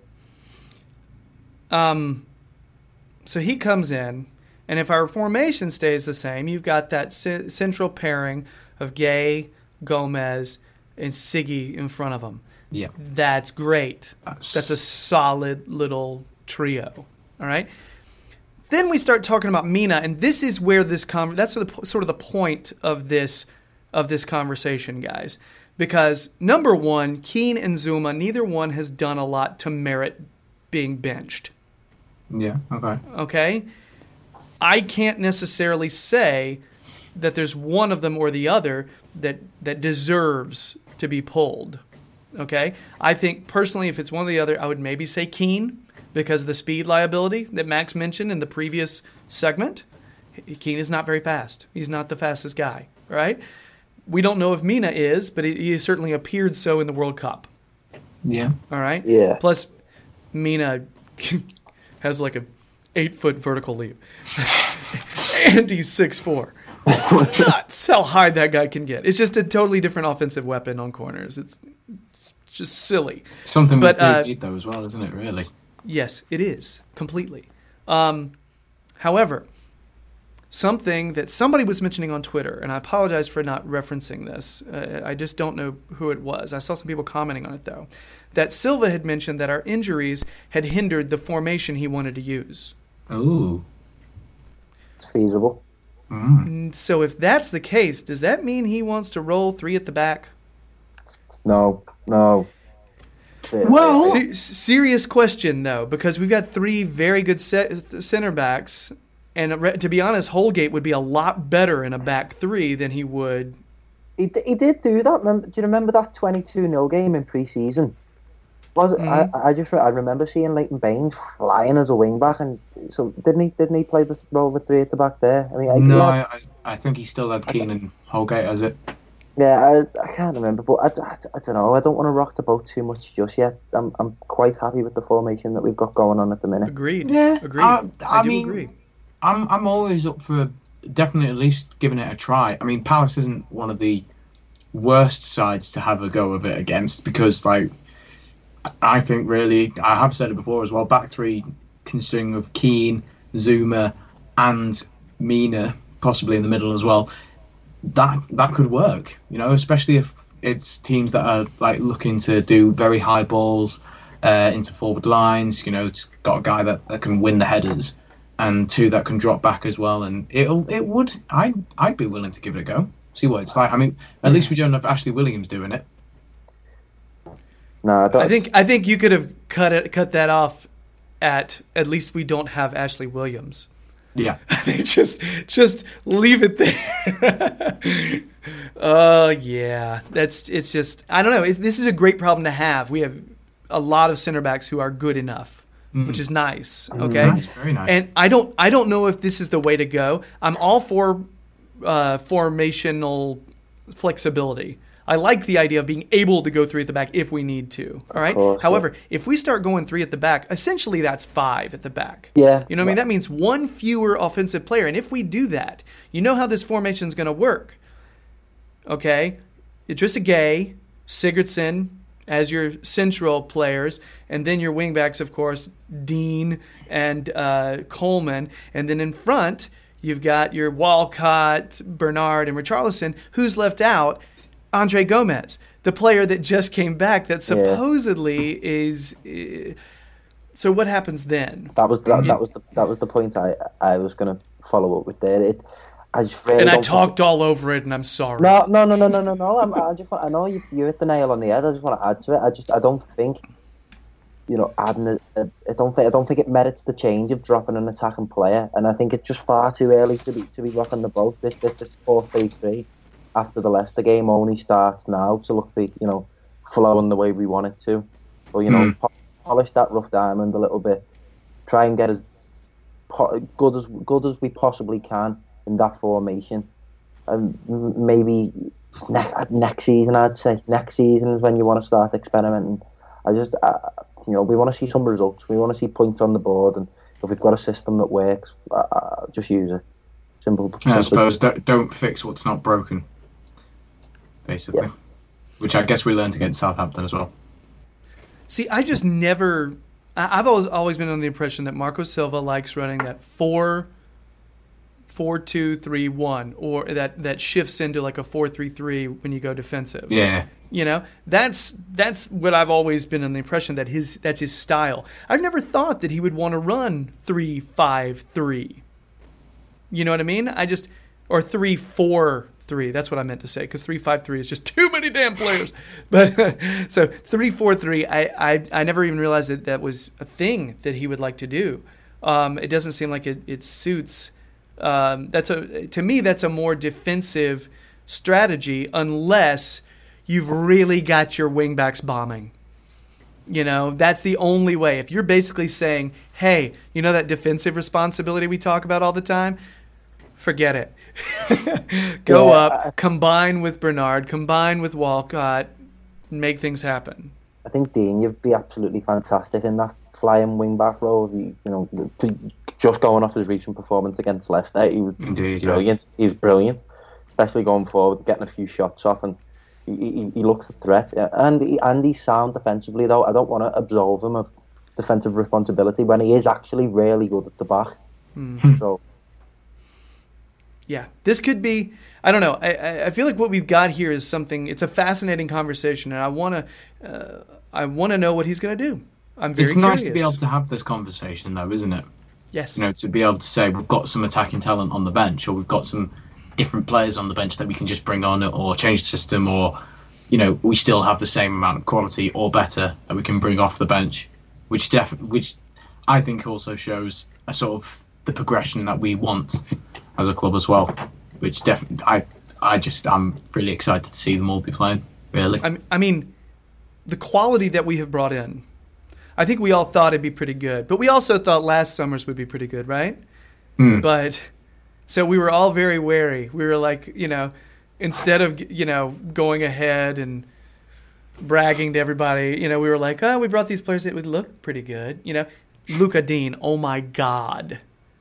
[SPEAKER 1] Um, so he comes in. And if our formation stays the same, you've got that c- central pairing of Gay, Gomez, and Siggy in front of him.
[SPEAKER 2] Yeah.
[SPEAKER 1] That's great.
[SPEAKER 2] That's,
[SPEAKER 1] That's a solid little trio. All right. Then we start talking about Mina, and this is where this con- that's the, sort of the point of this of this conversation, guys. Because number one, Keane and Zuma, neither one has done a lot to merit being benched.
[SPEAKER 2] Yeah. Okay.
[SPEAKER 1] Okay. I can't necessarily say that there's one of them or the other that that deserves to be pulled. Okay? I think personally if it's one or the other, I would maybe say Keane because of the speed liability that Max mentioned in the previous segment. Keane is not very fast. He's not the fastest guy, right? We don't know if Mina is, but he certainly appeared so in the World Cup.
[SPEAKER 2] Yeah.
[SPEAKER 1] All right?
[SPEAKER 3] Yeah.
[SPEAKER 1] Plus, Mina has like a eight-foot vertical leap. And he's six foot four. That's how high that guy can get. It's just a totally different offensive weapon on corners. It's, it's just silly.
[SPEAKER 2] Something
[SPEAKER 1] But,
[SPEAKER 2] we
[SPEAKER 1] uh,
[SPEAKER 2] need though as well, isn't it? Really.
[SPEAKER 1] Yes, it is. Completely. Um, however, something that somebody was mentioning on Twitter, and I apologize for not referencing this. Uh, I just don't know who it was. I saw some people commenting on it, though. That Silva had mentioned that our injuries had hindered the formation he wanted to use.
[SPEAKER 2] Ooh.
[SPEAKER 3] It's feasible.
[SPEAKER 2] Mm.
[SPEAKER 1] And so if that's the case, does that mean he wants to roll three at the back?
[SPEAKER 3] No, no.
[SPEAKER 2] Well-
[SPEAKER 1] Se- serious question, though, because we've got three very good set- center backs, and re- to be honest, Holgate would be a lot better in a back three than he would.
[SPEAKER 3] He, d- he did do that. Remember, do you remember that twenty-two nil game in pre-season? Was it,
[SPEAKER 1] Mhm.
[SPEAKER 3] I, I just re- I remember seeing Leighton Baines flying as a wing back, and so didn't he? Didn't he play the role with three at the back there? I mean, I,
[SPEAKER 2] No,
[SPEAKER 3] yeah,
[SPEAKER 2] I, I think he still had Keane and Holgate as it.
[SPEAKER 3] yeah, I, I can't remember, but I, I, I don't know. I don't want to rock the boat too much just yet. I'm I'm quite happy with the formation that we've got going on at the minute.
[SPEAKER 1] Agreed.
[SPEAKER 2] Yeah,
[SPEAKER 1] Agreed.
[SPEAKER 2] I-
[SPEAKER 1] I,
[SPEAKER 2] I
[SPEAKER 1] do
[SPEAKER 2] mean-
[SPEAKER 1] agree.
[SPEAKER 2] I'm I'm always up for definitely at least giving it a try. I mean, Palace isn't one of the worst sides to have a go of it against because, like, I think really, I have said it before as well, back three consisting of Keane, Zuma, and Mina, possibly in the middle as well, that that could work, you know, especially if it's teams that are, like, looking to do very high balls uh, into forward lines, you know, it's got a guy that, that can win the headers, and two that can drop back as well, and it'll it would I I'd be willing to give it a go, see what it's like. I mean, at least we don't have Ashley Williams doing it.
[SPEAKER 3] No,
[SPEAKER 1] I think I think you could have cut it cut that off at at least we don't have Ashley Williams.
[SPEAKER 2] Yeah,
[SPEAKER 1] I think just just leave it there. Oh yeah, that's it's just I don't know. It, this is a great problem to have. We have a lot of center backs who are good enough,
[SPEAKER 2] Mm.
[SPEAKER 1] which is nice. Okay,
[SPEAKER 2] nice, very nice.
[SPEAKER 1] and I don't I don't know if this is the way to go. I'm all for uh, formational flexibility. I like the idea of being able to go three at the back if we need to. All right.
[SPEAKER 3] course,
[SPEAKER 1] However,
[SPEAKER 3] yeah.
[SPEAKER 1] if we start going three at the back, essentially that's five at the back.
[SPEAKER 3] Yeah.
[SPEAKER 1] You know what I mean? That means one fewer offensive player. And if we do that, you know how this formation is going to work. Okay. Idrissa Gueye, Sigurdsson as your central players, and then your wingbacks, of course, Dean and uh, Coleman. And then in front, you've got your Walcott, Bernard, and Richarlison. Who's left out? Andre Gomez, the player that just came back that supposedly yeah. is... Uh, so what happens then?
[SPEAKER 3] That was that, that was the that was the point I I was going to follow up with there. It, I just really
[SPEAKER 1] and I
[SPEAKER 3] don't
[SPEAKER 1] talked
[SPEAKER 3] think...
[SPEAKER 1] all over it, and I'm sorry.
[SPEAKER 3] No, no, no, no, no, no, no. I'm, I just want, I know you you hit the nail on the head. I just want to add to it. I just I don't think, you know, adding a, a, I don't think I don't think it merits the change of dropping an attacking player, and I think it's just far too early to be to be rocking the boat. This this, this four three three after the Leicester game only starts now to look be you know flowing the way we want it to. But you know, mm. polish that rough diamond a little bit. Try and get as po- good as good as we possibly can in that formation, and maybe next, next season I'd say next season is when you want to start experimenting. I just uh, you know we want to see some results. We want to see points on the board, and if we've got a system that works, uh, uh, just use it. Simple.
[SPEAKER 2] Yeah, I
[SPEAKER 3] simple.
[SPEAKER 2] suppose don't, don't fix what's not broken. Basically,
[SPEAKER 3] yeah.
[SPEAKER 2] Which I guess we learned against Southampton as well.
[SPEAKER 1] See, I just never. I've always always been under the impression that Marco Silva likes running that four. Four two three one, or that, that shifts into like a four three three when you go defensive.
[SPEAKER 2] Yeah,
[SPEAKER 1] you know that's that's what I've always been under the impression that his that's his style. I've never thought that he would want to run three five three. You know what I mean? I just or three four three. That's what I meant to say because three five three is just too many damn players. But so three four three. I, I I never even realized that that was a thing that he would like to do. Um, it doesn't seem like it, it suits. Um, that's a to me that's a more defensive strategy unless you've really got your wingbacks bombing. You know, that's the only way. If you're basically saying, hey, you know that defensive responsibility we talk about all the time? Forget it. Go
[SPEAKER 3] yeah,
[SPEAKER 1] up,
[SPEAKER 3] I,
[SPEAKER 1] combine with Bernard, combine with Walcott, make things happen.
[SPEAKER 3] I think, Dean, you'd be absolutely fantastic in that flying wing-back role. You, you know, just going off his recent performance against Leicester, he was
[SPEAKER 2] Indeed,
[SPEAKER 3] brilliant.
[SPEAKER 2] Yeah.
[SPEAKER 3] He's brilliant, especially going forward, getting a few shots off, and he, he, he looks a threat. And he, and he's sound defensively, though. I don't want to absolve him of defensive responsibility when he is actually really good at the back.
[SPEAKER 1] Mm.
[SPEAKER 3] So,
[SPEAKER 1] yeah, this could be. I don't know. I I feel like what we've got here is something. It's a fascinating conversation, and I want to. Uh, I want to know what he's going to do. I'm very.
[SPEAKER 2] It's nice
[SPEAKER 1] curious.
[SPEAKER 2] to be able to have this conversation, though, isn't it?
[SPEAKER 1] Yes.
[SPEAKER 2] You know, to be able to say we've got some attacking talent on the bench, or we've got some different players on the bench that we can just bring on, or change the system, or you know, we still have the same amount of quality or better that we can bring off the bench, which def- which I think also shows a sort of the progression that we want as a club as well. Which definitely, I, I just, I'm really excited to see them all be playing. Really.
[SPEAKER 1] I, I mean, the quality that we have brought in. I think we all thought it'd be pretty good, but we also thought last summer's would be pretty good, right?
[SPEAKER 2] Mm.
[SPEAKER 1] But so we were all very wary. We were like, you know, instead of you know going ahead and bragging to everybody, you know, we were like, oh, we brought these players that would look pretty good, you know. Luka Dean, oh my God.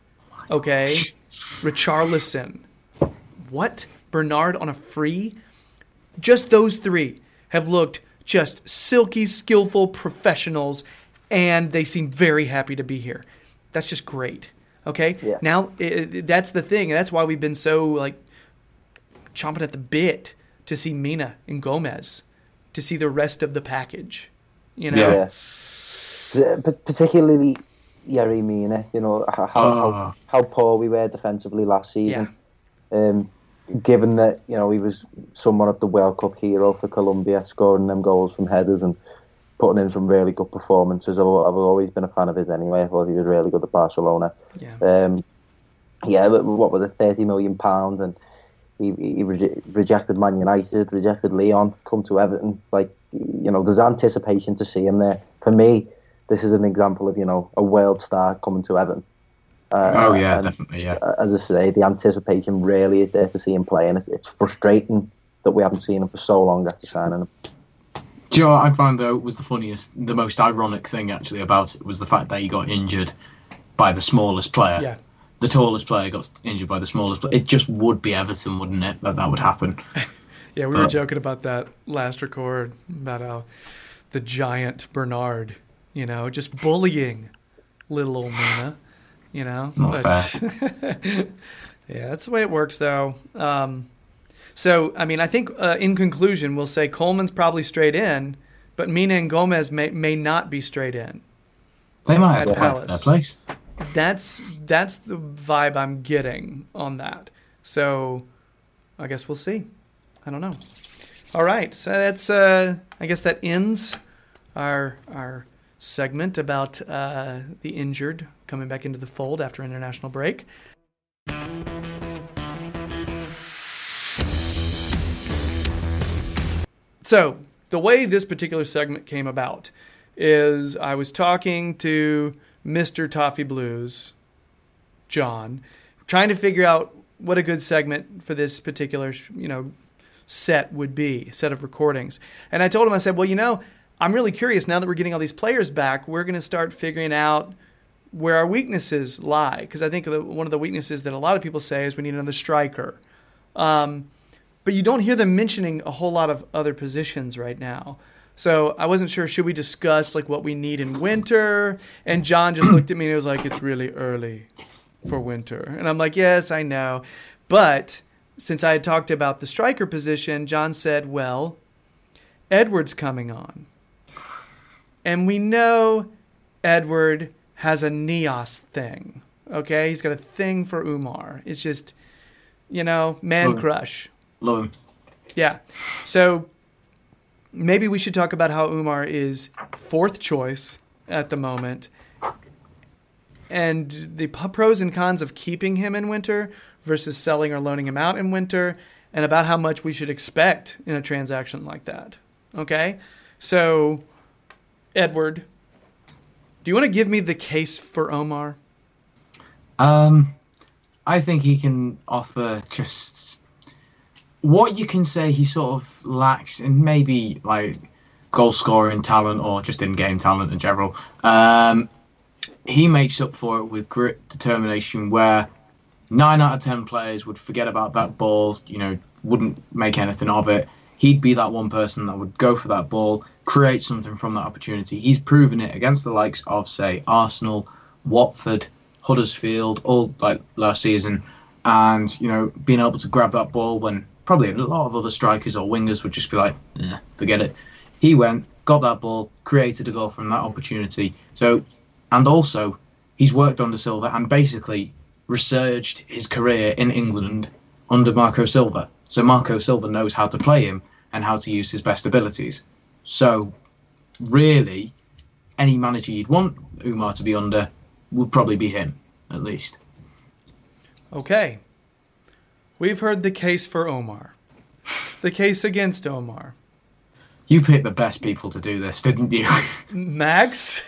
[SPEAKER 1] Okay, Richarlison. What? Bernard on a free? Just those three have looked just silky, skillful professionals, and they seem very happy to be here. That's just great. Okay?
[SPEAKER 3] Yeah.
[SPEAKER 1] Now, it, that's the thing. That's why we've been so, like, chomping at the bit to see Mina and Gomez, to see the rest of the package. You know?
[SPEAKER 3] Yeah. But particularly Yerry Mina, you know, how,
[SPEAKER 2] oh.
[SPEAKER 3] how, how poor we were defensively last season. Yeah. Um, given that, you know, he was somewhat of the World Cup hero for Colombia, scoring them goals from headers and putting in some really good performances. I've, I've always been a fan of his anyway. I thought he was really good at Barcelona.
[SPEAKER 1] Yeah,
[SPEAKER 3] um, yeah but what was it, thirty million pounds, and he, he re- rejected Man United, rejected Lyon, come to Everton. Like, you know, there's anticipation to see him there. For me, this is an example of, you know, a world star coming to Everton. Uh,
[SPEAKER 2] oh yeah,
[SPEAKER 3] and,
[SPEAKER 2] definitely, yeah.
[SPEAKER 3] As I say, the anticipation really is there to see him play, and it's, it's frustrating that we haven't seen him for so long after signing him.
[SPEAKER 2] Do you know what I found, though, was the funniest, the most ironic thing, actually, about it was the fact that he got injured by the smallest player.
[SPEAKER 1] Yeah.
[SPEAKER 2] The tallest player got injured by the smallest player. It just would be Everton, wouldn't it, that that would happen?
[SPEAKER 1] Yeah, we
[SPEAKER 2] but,
[SPEAKER 1] were joking about that last record, about how the giant Bernard, you know, just bullying little old Mina, you know.
[SPEAKER 2] Not
[SPEAKER 1] but,
[SPEAKER 2] fair.
[SPEAKER 1] Yeah, that's the way it works, though. Um, so, I mean, I think uh, in conclusion, we'll say Coleman's probably straight in, but Mina and Gomez may may not be straight in.
[SPEAKER 2] They might
[SPEAKER 1] at
[SPEAKER 2] have
[SPEAKER 1] Palace.
[SPEAKER 2] their place.
[SPEAKER 1] That's that's the vibe I'm getting on that. So, I guess we'll see. I don't know. All right, so that's uh, I guess that ends our our segment about uh, the injured coming back into the fold after international break. So, the way this particular segment came about is I was talking to Mister Toffee Blues, John, trying to figure out what a good segment for this particular, you know, set would be, set of recordings. And I told him, I said, well, you know, I'm really curious now that we're getting all these players back, we're going to start figuring out where our weaknesses lie. Because I think the, one of the weaknesses that a lot of people say is we need another striker. Um, but you don't hear them mentioning a whole lot of other positions right now. So I wasn't sure, should we discuss like what we need in winter? And John just looked at me and was like, it's really early for winter. And I'm like, yes, I know. But since I had talked about the striker position, John said, well, Edward's coming on. And we know Edward has a Nias thing, okay? He's got a thing for Umar. It's just, you know, man
[SPEAKER 2] Love
[SPEAKER 1] crush.
[SPEAKER 2] Love him.
[SPEAKER 1] Yeah. So maybe we should talk about how Umar is fourth choice at the moment and the pros and cons of keeping him in winter versus selling or loaning him out in winter, and about how much we should expect in a transaction like that. Okay? So, Edward, do you want to give me the case for Omar?
[SPEAKER 2] Um, I think he can offer just what you can say he sort of lacks in maybe like goal scoring talent or just in-game talent in general. Um, he makes up for it with grit, determination, where nine out of ten players would forget about that ball, you know, wouldn't make anything of it. He'd be that one person that would go for that ball, create something from that opportunity. He's proven it against the likes of, say, Arsenal, Watford, Huddersfield, all like last season, and, you know, being able to grab that ball when probably a lot of other strikers or wingers would just be like, eh, forget it. He went, got that ball, created a goal from that opportunity. So, and also, he's worked under Silva and basically resurged his career in England under Marco Silva. So Marco Silva knows how to play him and how to use his best abilities. So, really, any manager you'd want Umar to be under would probably be him, at least.
[SPEAKER 1] Okay. We've heard the case for Omar. The case against Omar.
[SPEAKER 2] You picked the best people to do this, didn't you?
[SPEAKER 1] Max?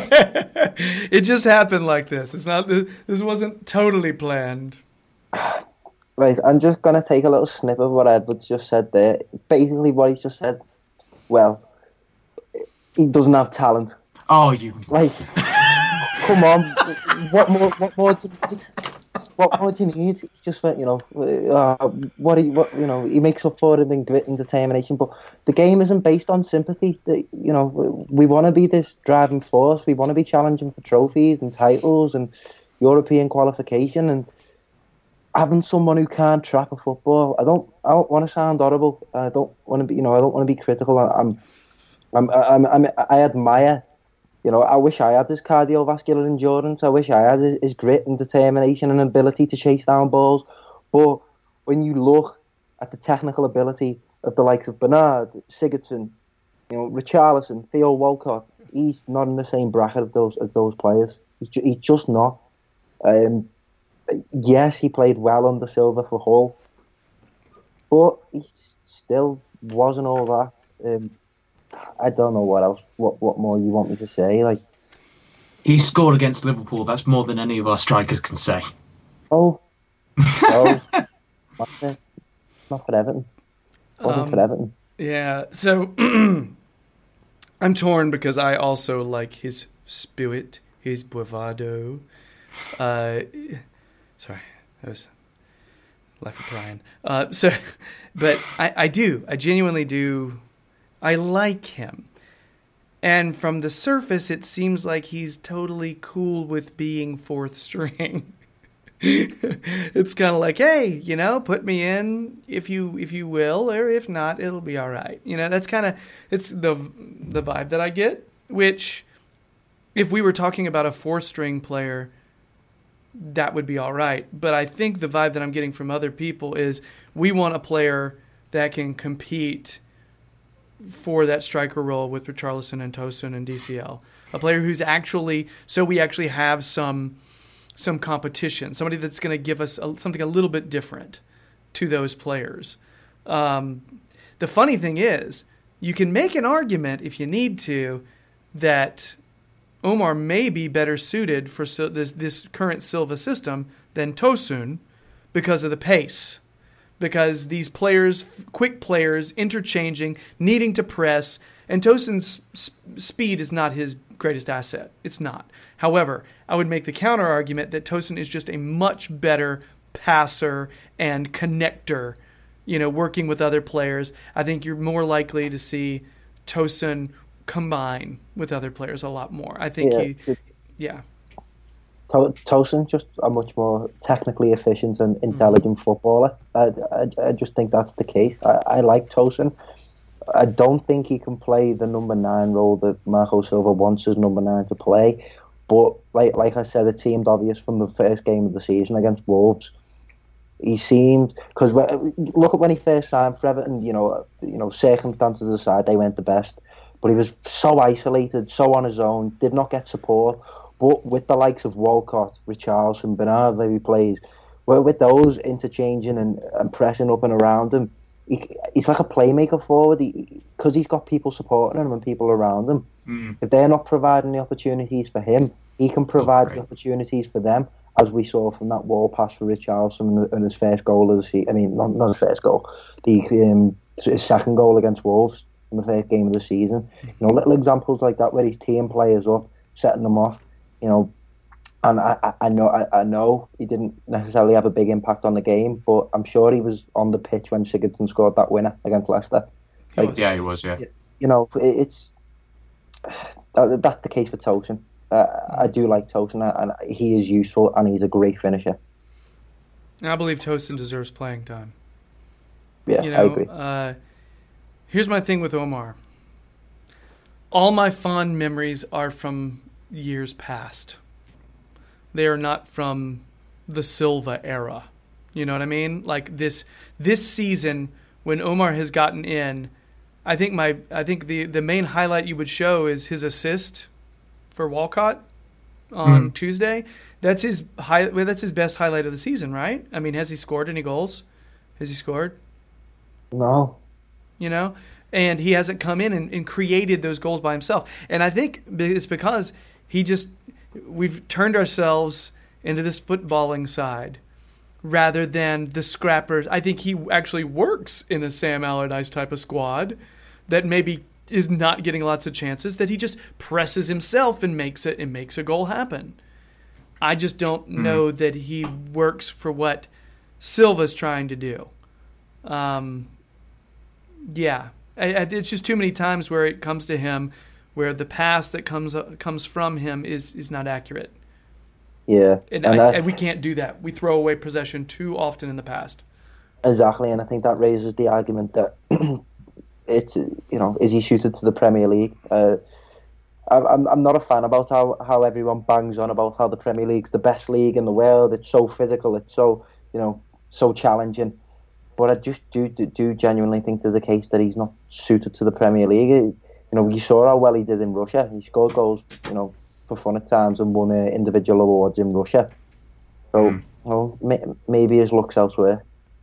[SPEAKER 1] It just happened like this. It's not. This wasn't totally planned.
[SPEAKER 3] Right, I'm just going to take a little snip of what Edward's just said there. Basically, what he's just said, well, he doesn't have talent.
[SPEAKER 2] Oh, you...
[SPEAKER 3] Like, come on. What more, what more do you need? What more do you need? He just went, you know, uh, what, he, what, you know, he makes up for it in grit and determination, but the game isn't based on sympathy. The, you know, we want to be this driving force. We want to be challenging for trophies and titles and European qualification, and having someone who can't trap a football, I don't, I don't want to sound horrible. I don't want to be, you know, I don't want to be critical. I'm, I'm, I'm, I'm, I admire, you know, I wish I had his cardiovascular endurance. I wish I had his, his grit and determination and ability to chase down balls. But when you look at the technical ability of the likes of Bernard, Sigurdsson, you know, Richarlison, Theo Walcott, he's not in the same bracket of those of those players. He's, ju- he's just not. Um, Yes, he played well under Silva for Hull, but he still wasn't all that. Um, I don't know what else, what what more you want me to say. Like,
[SPEAKER 2] he scored against Liverpool. That's more than any of our strikers can say.
[SPEAKER 3] Oh, no, not, for, not for Everton. Wasn't
[SPEAKER 1] Um,
[SPEAKER 3] for Everton.
[SPEAKER 1] Yeah, so I'm torn because I also like his spirit, his bravado. Uh, sorry, that was life for Brian. Uh, so, but I, I do, I genuinely do, I like him. And from the surface, it seems like he's totally cool with being fourth string. It's kind of like, hey, you know, put me in if you if you will, or if not, it'll be all right. You know, that's kind of it's the the vibe that I get. Which, if we were talking about a four string player, that would be all right. But I think the vibe that I'm getting from other people is we want a player that can compete for that striker role with Richarlison and Tosun and D C L. A player who's actually so we actually have some. some competition, somebody that's going to give us a, something a little bit different to those players. Um, the funny thing is, you can make an argument, if you need to, that Omar may be better suited for so, this, this current Silva system than Tosun because of the pace. Because these players, quick players, interchanging, needing to press, and Tosun's sp- speed is not his greatest asset. It's not. However, I would make the counter argument that Tosun is just a much better passer and connector, you know, working with other players. I think you're more likely to see Tosun combine with other players a lot more. I think
[SPEAKER 3] Yeah,
[SPEAKER 1] he,
[SPEAKER 3] it-
[SPEAKER 1] yeah.
[SPEAKER 3] To- Tosun just a much more technically efficient and intelligent footballer. I, I, I just think that's the case. I, I like Tosun. I don't think he can play the number nine role that Marco Silva wants his number nine to play. But like like I said, it seemed obvious from the first game of the season against Wolves. He seemed because look at when he first signed for Everton. You know, you know, circumstances aside, they went the best. But he was so isolated, so on his own, did not get support. But with the likes of Walcott, Richarlison, Bernard, where he plays, well, with those interchanging and, and pressing up and around him, he, he's like a playmaker forward because he, he's got people supporting him and people around him.
[SPEAKER 2] Mm.
[SPEAKER 3] If they're not providing the opportunities for him, he can provide
[SPEAKER 2] Oh,
[SPEAKER 3] the opportunities for them, as we saw from that wall pass for Richarlison and, and his first goal of the season. I mean, not, not his first goal, the um, his second goal against Wolves in the first game of the season. You know, little examples like that where he's teeing players up, setting them off. You know, and I, I, I know I, I know he didn't necessarily have a big impact on the game, but I'm sure he was on the pitch when Sigurdsson scored that winner against Leicester.
[SPEAKER 1] He
[SPEAKER 3] Like,
[SPEAKER 1] was.
[SPEAKER 2] Yeah, he was. Yeah.
[SPEAKER 3] you know, it, it's that, that's the case for Tosun. Uh, I do like Tosun, and he is useful, and he's a great finisher.
[SPEAKER 1] I believe Tosun deserves playing time.
[SPEAKER 3] Yeah,
[SPEAKER 1] You
[SPEAKER 3] I
[SPEAKER 1] know,
[SPEAKER 3] agree.
[SPEAKER 1] uh, here's my thing with Omar. All my fond memories are from years past. They are not from the Silva era. You know what I mean? Like this this season when Omar has gotten in, I think my I think the, the main highlight you would show is his assist for Walcott on
[SPEAKER 2] Mm.
[SPEAKER 1] Tuesday. That's his high well, that's his best highlight of the season, right? I mean, has he scored any goals? Has he scored?
[SPEAKER 3] No.
[SPEAKER 1] You know, and he hasn't come in and, and created those goals by himself. And I think it's because he just, we've turned ourselves into this footballing side rather than the scrappers. I think he actually works in a Sam Allardyce type of squad that maybe is not getting lots of chances, that he just presses himself and makes it and makes a goal happen. I just don't know that he works for what Silva's trying to do. Um, yeah, I, I, it's just too many times where it comes to him, where the pass that comes uh, comes from him is is not accurate,
[SPEAKER 3] Yeah.
[SPEAKER 1] and,
[SPEAKER 3] and
[SPEAKER 1] I,
[SPEAKER 3] that-
[SPEAKER 1] and we can't do that. We throw away possession too often in the past.
[SPEAKER 3] Exactly, and I think that raises the argument that it's, you know, is he suited to the Premier League? Uh, I'm I'm not a fan about how, how everyone bangs on about how the Premier League's the best league in the world. It's so physical. It's so, you know, so challenging. But I just do do, do genuinely think there's a case that he's not suited to the Premier League. You know, you saw how well he did in Russia. He scored goals, you know, for fun at times and won uh, individual awards in Russia. So,
[SPEAKER 2] Mm.
[SPEAKER 3] you know, may, maybe his luck's elsewhere.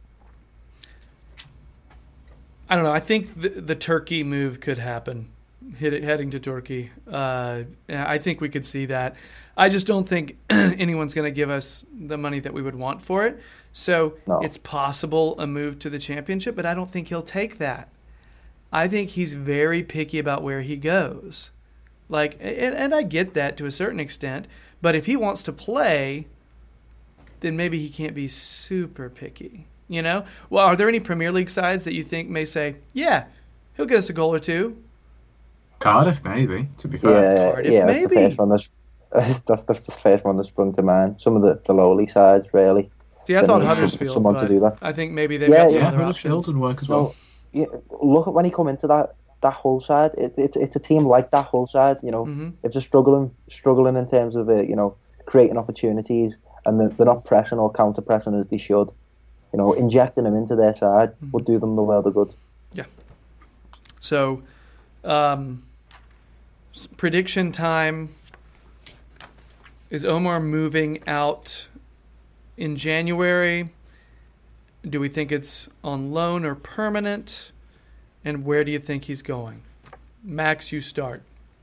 [SPEAKER 1] I don't know. I think the, the Turkey move could happen, hit, heading to Turkey. Uh, I think we could see that. I just don't think anyone's going to give us the money that we would want for it. So
[SPEAKER 3] No.
[SPEAKER 1] it's possible a move to the championship, but I don't think he'll take that. I think he's very picky about where he goes. Like, and, and I get that to a certain extent, but if he wants to play, then maybe he can't be super picky. You know? Well, are there any Premier League sides that you think may say, yeah, he'll get us a goal or two?
[SPEAKER 2] Cardiff, maybe, to be fair.
[SPEAKER 3] Yeah,
[SPEAKER 1] Cardiff,
[SPEAKER 3] yeah,
[SPEAKER 1] maybe.
[SPEAKER 3] That's the first one that's, that's the first one that sprung to mind. Some of the, the lowly sides, really.
[SPEAKER 1] See, I
[SPEAKER 3] They
[SPEAKER 1] thought
[SPEAKER 3] need some-
[SPEAKER 1] Huddersfield,
[SPEAKER 3] someone
[SPEAKER 1] but
[SPEAKER 3] to do that.
[SPEAKER 1] I think maybe they've
[SPEAKER 3] Yeah,
[SPEAKER 1] got some
[SPEAKER 2] Yeah,
[SPEAKER 1] other
[SPEAKER 2] Huddersfield
[SPEAKER 1] options.
[SPEAKER 2] would work as well.
[SPEAKER 3] So, yeah, look at when he come into that that Hull side. It, it, it's a team like that Hull side. You know,
[SPEAKER 1] Mhm.
[SPEAKER 3] if they're struggling, struggling in terms of uh, you know creating opportunities, and they're, they're not pressing or counter pressing as they should. You know, injecting them into their side
[SPEAKER 1] Mm-hmm.
[SPEAKER 3] would do them the world of good.
[SPEAKER 1] So, um, s- prediction time. Is Omar moving out in January? Do we think it's on loan or permanent? And where do you think he's going? Max, you start.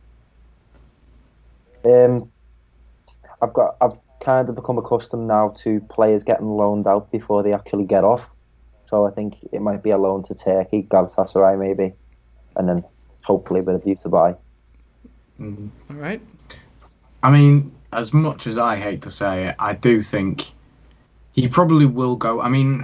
[SPEAKER 3] Um, I've got I've kind of become accustomed now to players getting loaned out before they actually get off. So I think it might be a loan to Turkey, Galatasaray maybe, and then hopefully with a view to buy.
[SPEAKER 2] Mhm.
[SPEAKER 1] All right.
[SPEAKER 2] I mean, as much as I hate to say it, I do think he probably will go. I mean,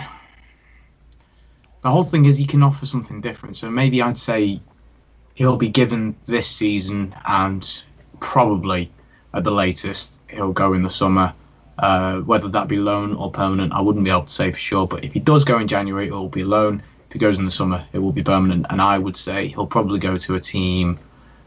[SPEAKER 2] the whole thing is he can offer something different. So maybe I'd say he'll be given this season, and probably at the latest he'll go in the summer. Uh, whether that be loan or permanent, I wouldn't be able to say for sure. But if he does go in January, it will be loan. If he goes in the summer, it will be permanent. And I would say he'll probably go to a team,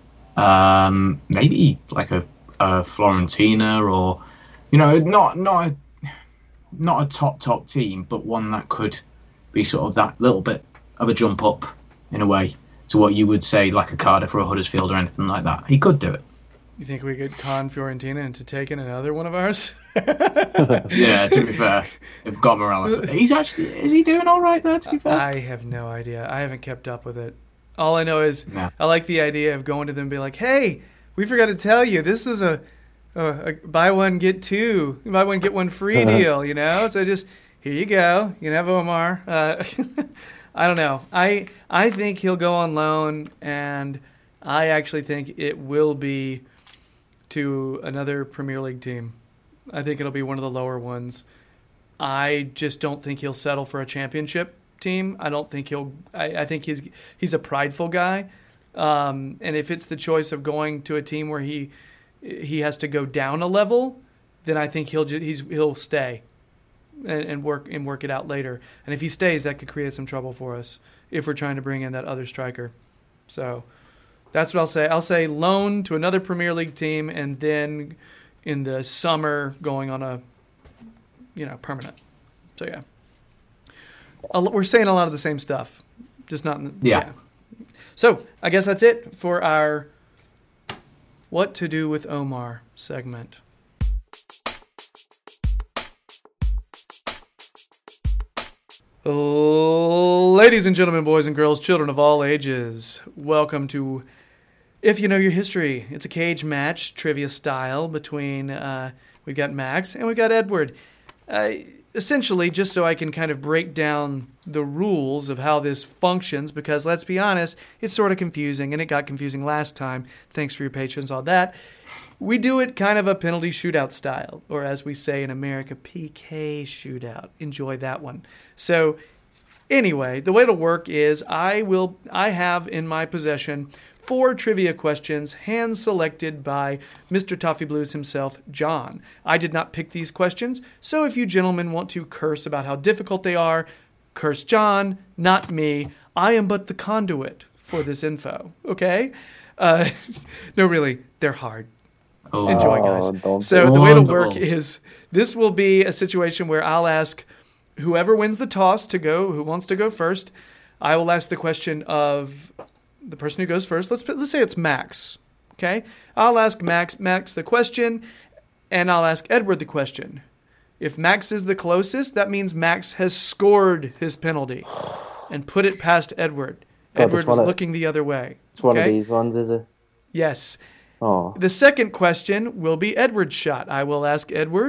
[SPEAKER 2] um, maybe like a, a Florentina, or you know, not not a, not a top top team, but one that could be sort of that little bit of a jump up in a way to what you would say like a Cardiff or a Huddersfield or anything like that. He could do it.
[SPEAKER 1] You think we could con Fiorentina into taking another one of ours?
[SPEAKER 2] Yeah, to be fair, if got Morales, he's actually is he doing all right there? To be fair,
[SPEAKER 1] I have no idea. I haven't kept up with it. All I know is
[SPEAKER 2] No.
[SPEAKER 1] I like the idea of going to them and be like, "Hey, we forgot to tell you, this is a, a, a buy one get two, buy one get one free deal." You know, so just here you go. You can have Omar. Uh, I don't know. I I think he'll go on loan, and I actually think it will be to another Premier League team. I think it'll be one of the lower ones. I just don't think he'll settle for a championship team. I don't think he'll. I, I think he's he's a prideful guy, um, and if it's the choice of going to a team where he he has to go down a level, then I think he'll ju- he's he'll stay and, and work and work it out later. And if he stays, that could create some trouble for us if we're trying to bring in that other striker. So that's what I'll say. I'll say loan to another Premier League team, and then in the summer going on a you know permanent. So yeah. We're saying a lot of the same stuff, just not in the,
[SPEAKER 2] Yeah.
[SPEAKER 1] yeah. So I guess that's it for our What to Do with Omar segment. Ladies and gentlemen, boys and girls, children of all ages, welcome to If You Know Your History. It's a cage match, trivia style, between, uh, we've got Max and we've got Edward. Uh, essentially, just so I can kind of break down the rules of how this functions, because let's be honest, it's sort of confusing, and it got confusing last time. Thanks for your patience on that. We do it kind of a penalty shootout style, or as we say in America, P K shootout. Enjoy that one. So anyway, the way it'll work is I will I have in my possession four trivia questions hand-selected by Mister Toffee Blues himself, John. I did not pick these questions, so if you gentlemen want to curse about how difficult they are, curse John, not me. I am but the conduit for this info, okay? Uh, no, really, they're hard.
[SPEAKER 2] Oh,
[SPEAKER 1] Enjoy, guys.
[SPEAKER 3] Oh, don't
[SPEAKER 1] So
[SPEAKER 2] be-
[SPEAKER 1] the way it'll work
[SPEAKER 2] Wonderful.
[SPEAKER 1] is this will be a situation where I'll ask whoever wins the toss to go, who wants to go first. I will ask the question of the person who goes first. Let's let's say it's Max. Okay, I'll ask Max Max the question, and I'll ask Edward the question. If Max is the closest, that means Max has scored his penalty and put it past Edward.
[SPEAKER 3] God,
[SPEAKER 1] Edward
[SPEAKER 3] it's
[SPEAKER 1] was
[SPEAKER 3] one of-
[SPEAKER 1] looking the other way.
[SPEAKER 3] It's one
[SPEAKER 1] Okay?
[SPEAKER 3] of these ones, is it?
[SPEAKER 1] Yes.
[SPEAKER 3] Oh,
[SPEAKER 1] The second question will be Edward's shot. I will ask Edward,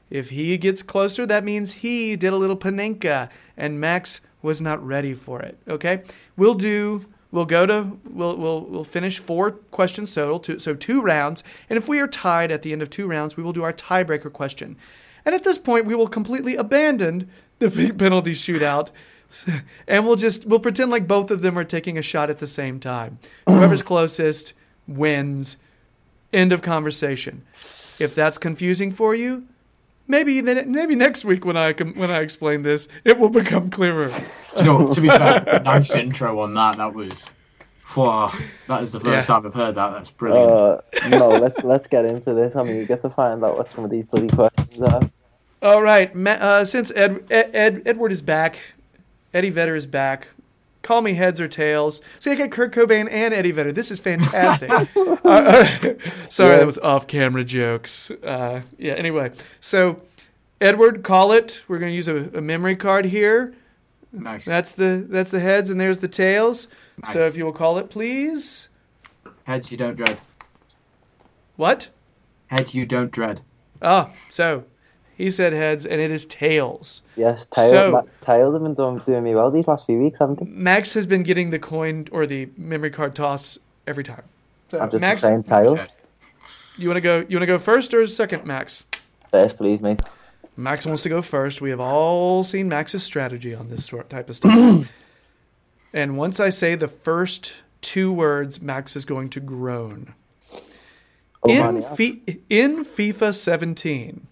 [SPEAKER 1] If he gets closer, that means he did a little panenka, and Max was not ready for it. Okay, we'll do. We'll go to. We'll we'll we'll finish four questions total. Two, so two rounds, and if we are tied at the end of two rounds, we will do our tiebreaker question. And at this point, we will completely abandon the penalty shootout, and we'll just we'll pretend like both of them are taking a shot at the same time. Whoever's closest wins. End of conversation. If that's confusing for you, maybe then maybe next week when I when I explain this, it will become clearer.
[SPEAKER 2] You know, to be fair, nice intro on that. That was, wow, that is the first yeah. time I've heard that. That's brilliant.
[SPEAKER 3] Uh, no, let's let's get into this. I mean, you get to find out what some of these bloody questions are.
[SPEAKER 1] All right, uh, since Ed, Ed, Ed Edward is back, Eddie Vedder is back. Call me heads or tails. See, I get Kurt Cobain and Eddie Vedder. This is fantastic. uh, uh, sorry, yeah. That was off-camera jokes. Uh, yeah, anyway. So, Edward, call it. We're going to use a, a memory card here.
[SPEAKER 2] Nice.
[SPEAKER 1] That's the that's the heads, and there's the tails.
[SPEAKER 2] Nice.
[SPEAKER 1] So, if you will call it, please.
[SPEAKER 2] Heads you don't dread.
[SPEAKER 1] What?
[SPEAKER 2] Head you don't dread.
[SPEAKER 1] Oh, so... He said heads, and it is tails.
[SPEAKER 3] Yes, tails,
[SPEAKER 1] so,
[SPEAKER 3] ma- tails have been doing, doing me well these last few weeks, haven't they?
[SPEAKER 1] Max has been getting the coin or the memory card toss every time. So,
[SPEAKER 3] I'm just
[SPEAKER 1] Max,
[SPEAKER 3] saying tails.
[SPEAKER 1] You want to go? You want to go first or second, Max?
[SPEAKER 3] First, please, mate.
[SPEAKER 1] Max wants to go first. We have all seen Max's strategy on this sort type of stuff. And once I say the first two words, Max is going to groan.
[SPEAKER 3] Oh,
[SPEAKER 1] in,
[SPEAKER 3] man, yeah.
[SPEAKER 1] fi- in FIFA seventeen.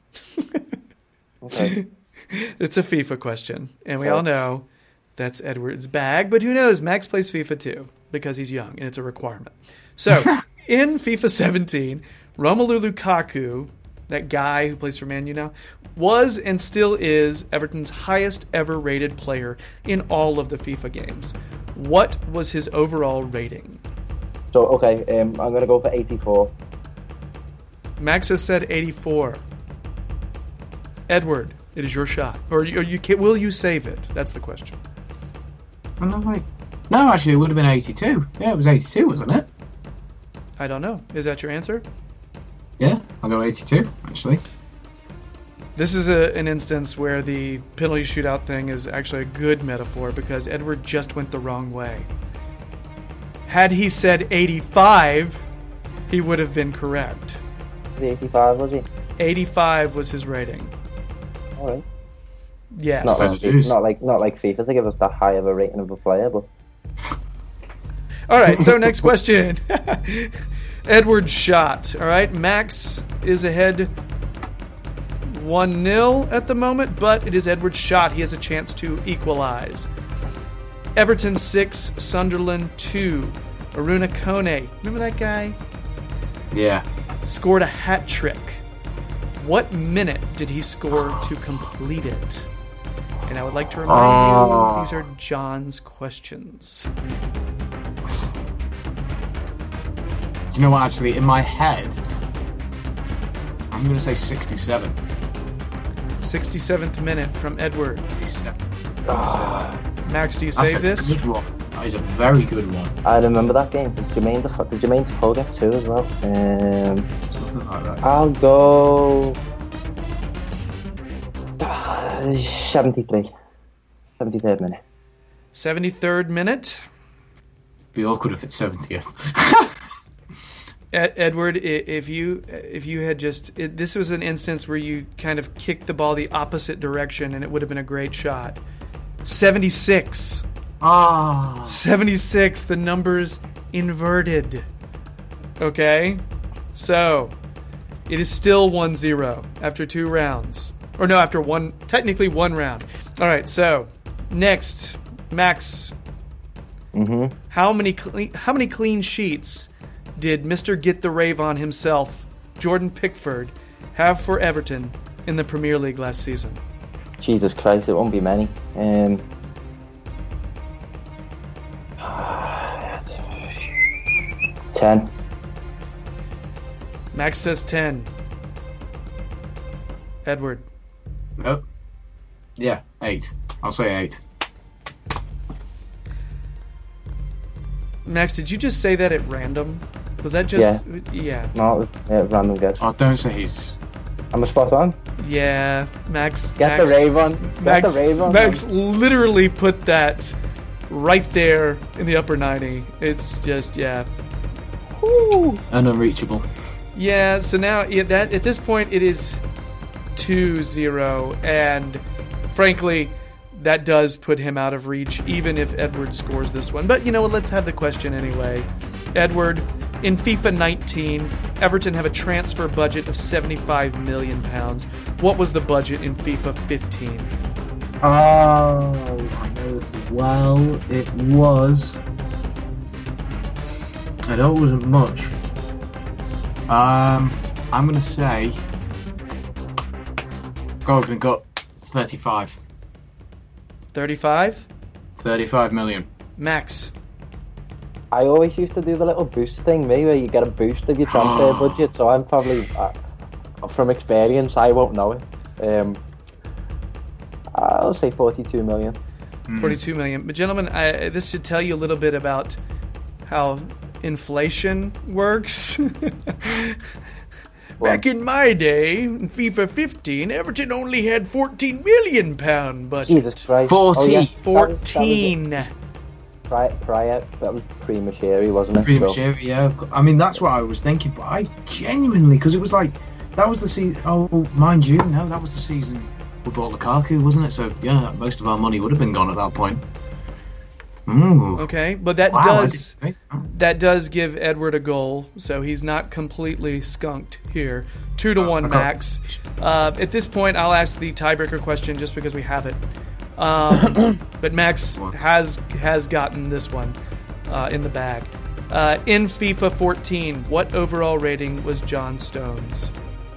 [SPEAKER 3] Okay.
[SPEAKER 1] It's a FIFA question, and we all know that's Edward's bag, but who knows? Max plays FIFA too because he's young, and it's a requirement. So, in FIFA seventeen, Romelu Lukaku, that guy who plays for Man U now, was and still is Everton's highest ever rated player in all of the FIFA games. What was his overall rating?
[SPEAKER 3] So, okay, um, I'm going to go for eighty-four.
[SPEAKER 1] Max has said eighty-four. Edward, it is your shot. Or you, or you can, will you save it? That's the question.
[SPEAKER 2] Oh, no, wait. No, actually, it would have been eighty-two. Yeah, it was eighty-two, wasn't it?
[SPEAKER 1] I don't know. Is that your answer?
[SPEAKER 2] Yeah, I'll go eighty-two, actually.
[SPEAKER 1] This is a, an instance where the penalty shootout thing is actually a good metaphor because Edward just went the wrong way. Had he said eighty-five, he would have been correct.
[SPEAKER 3] The eighty-five, was he?
[SPEAKER 1] eighty-five was his rating.
[SPEAKER 3] All right.
[SPEAKER 1] Yes.
[SPEAKER 3] Not like, not like not like FIFA to give us that high of a rating of a player, but.
[SPEAKER 1] All right. So next question. Edward's shot. All right. Max is ahead one nil at the moment, but it is Edward's shot. He has a chance to equalize. Everton six, Sunderland two. Aruna Kone. Remember that guy?
[SPEAKER 2] Yeah.
[SPEAKER 1] Scored a hat trick. What minute did he score to complete it? And I would like to remind
[SPEAKER 2] oh.
[SPEAKER 1] you, these are John's questions.
[SPEAKER 2] You know what, actually, in my head, I'm going to say sixty-seven.
[SPEAKER 1] sixty-seventh minute from Edward.
[SPEAKER 2] sixty-seven.
[SPEAKER 1] Oh. Max, do you save
[SPEAKER 2] That's a
[SPEAKER 1] this?
[SPEAKER 2] good one. That is a very good one.
[SPEAKER 3] I remember that game. Did Jermaine Defoe, did Jermaine Defoe get two as well? Um,
[SPEAKER 2] Something like that.
[SPEAKER 3] I'll go uh, seventy-three. seventy-third minute.
[SPEAKER 1] seventy-third minute.
[SPEAKER 2] Be awkward if it's seventieth.
[SPEAKER 1] Ed- Edward, if you if you had just it, this was an instance where you kind of kicked the ball the opposite direction and it would have been a great shot. seventy-six.
[SPEAKER 2] Ah.
[SPEAKER 1] seventy-six, the number's inverted. Okay? So, it is still one zero after two rounds. Or no, after one, technically one round. All right, so, next, Max.
[SPEAKER 3] Mm-hmm.
[SPEAKER 1] How many cle- how many clean sheets did Mister Get the Rave on himself, Jordan Pickford, have for Everton in the Premier League last season?
[SPEAKER 3] Jesus Christ, it won't be many. Um... ten.
[SPEAKER 1] Max says ten. Edward.
[SPEAKER 2] Nope. Yeah, eight. I'll say eight.
[SPEAKER 1] Max, did you just say that at random? Was that just... Yeah. yeah.
[SPEAKER 3] No, it was uh, random guess.
[SPEAKER 2] Oh, don't say he's...
[SPEAKER 3] I'm a spot on.
[SPEAKER 1] Yeah, Max.
[SPEAKER 3] Get
[SPEAKER 1] Max,
[SPEAKER 3] the rave on. Get
[SPEAKER 1] Max,
[SPEAKER 3] the rave on.
[SPEAKER 1] Max literally put that right there in the upper ninety. It's just, yeah.
[SPEAKER 3] Woo.
[SPEAKER 2] And unreachable.
[SPEAKER 1] Yeah, so now yeah, that at this point it is two zero, and frankly, that does put him out of reach, even if Edward scores this one. But you know what, let's have the question anyway. Edward, in FIFA nineteen, Everton have a transfer budget of seventy-five million pounds. What was the budget in FIFA fifteen?
[SPEAKER 2] Oh, I know this as well. It was... I know it wasn't much. Um, I'm going to say... Golden got thirty-five.
[SPEAKER 1] thirty-five?
[SPEAKER 2] thirty-five million.
[SPEAKER 1] Max.
[SPEAKER 3] I always used to do the little boost thing, me, where you get a boost of your transfer budget. So I'm probably, uh, from experience, I won't know it. Um, I'll say forty-two million.
[SPEAKER 1] forty-two million. But gentlemen, I, this should tell you a little bit about how inflation works. Back in my day, in FIFA fifteen, Everton only had fourteen million pound budget.
[SPEAKER 3] Jesus Christ.
[SPEAKER 2] forty.
[SPEAKER 3] Oh, yeah.
[SPEAKER 1] fourteen.
[SPEAKER 3] That was, that was prior, prior, that was pre-Macheri, wasn't it?
[SPEAKER 2] Pre-Macheri, yeah. I mean, that's what I was thinking, but I genuinely, because it was like, that was the season, oh, mind you, no, that was the season we bought Lukaku, wasn't it? So, yeah, most of our money would have been gone at that point. Ooh.
[SPEAKER 1] Okay, but that
[SPEAKER 2] Wow,
[SPEAKER 1] does
[SPEAKER 2] I didn't-
[SPEAKER 1] that does give Edward a goal, so he's not completely skunked here. Two to
[SPEAKER 2] Oh,
[SPEAKER 1] one,
[SPEAKER 2] okay.
[SPEAKER 1] Max. Uh, at this point, I'll ask the tiebreaker question just because we have it. Um, but Max has has gotten this one uh, in the bag. Uh, in FIFA fourteen, what overall rating was John Stones?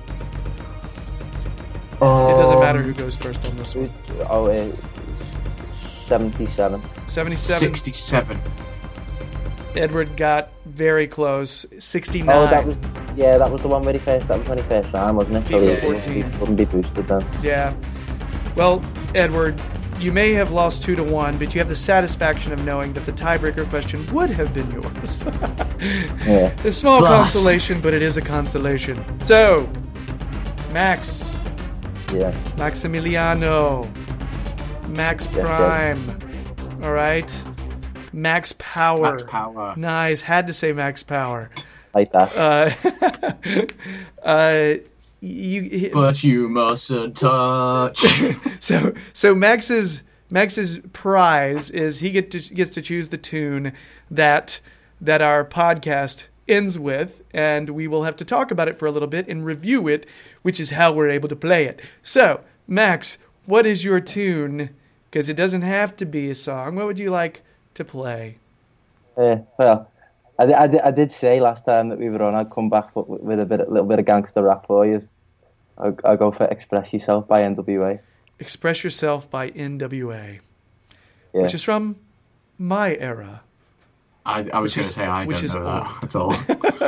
[SPEAKER 1] It doesn't matter who goes first on this one.
[SPEAKER 3] Oh, uh, seventy-seven.
[SPEAKER 1] seventy-seven.
[SPEAKER 2] sixty-seven.
[SPEAKER 1] Edward got very close. sixty-nine.
[SPEAKER 3] Oh, that was yeah, that was the one where he first. That was when he first ran, wasn't it? So
[SPEAKER 1] FIFA
[SPEAKER 3] he-
[SPEAKER 1] fourteen.
[SPEAKER 3] he wouldn't be boosted then.
[SPEAKER 1] Yeah. Well, Edward, you may have lost two to one, but you have the satisfaction of knowing that the tiebreaker question would have been yours.
[SPEAKER 3] Yeah.
[SPEAKER 1] A small
[SPEAKER 2] Blast.
[SPEAKER 1] consolation, but it is a consolation. So, Max,
[SPEAKER 3] Yeah.
[SPEAKER 1] Maximiliano, Max
[SPEAKER 3] Yeah,
[SPEAKER 1] Prime. All right, Max Power.
[SPEAKER 2] Max Power.
[SPEAKER 1] Nice. Had to say Max Power.
[SPEAKER 3] Like that.
[SPEAKER 1] Uh, uh, you.
[SPEAKER 2] But you mustn't touch.
[SPEAKER 1] So so Max's Max's prize is he get to, gets to choose the tune that that our podcast ends with, and we will have to talk about it for a little bit and review it, which is how we're able to play it. So, Max, what is your tune? Because it doesn't have to be a song. What would you like to play?
[SPEAKER 3] Yeah, well, I, di- I, di- I did say last time that we were on, I'd come back with, with a bit, a little bit of gangster rap for you. I'll, I'll go for "Express Yourself" by N W A.
[SPEAKER 1] Express Yourself by N W A,
[SPEAKER 3] Yeah.
[SPEAKER 1] which is from my era.
[SPEAKER 2] I, I was
[SPEAKER 1] Which
[SPEAKER 2] going to
[SPEAKER 1] is-
[SPEAKER 2] say I
[SPEAKER 1] which
[SPEAKER 2] don't
[SPEAKER 1] is
[SPEAKER 2] know
[SPEAKER 1] old.
[SPEAKER 2] that at all.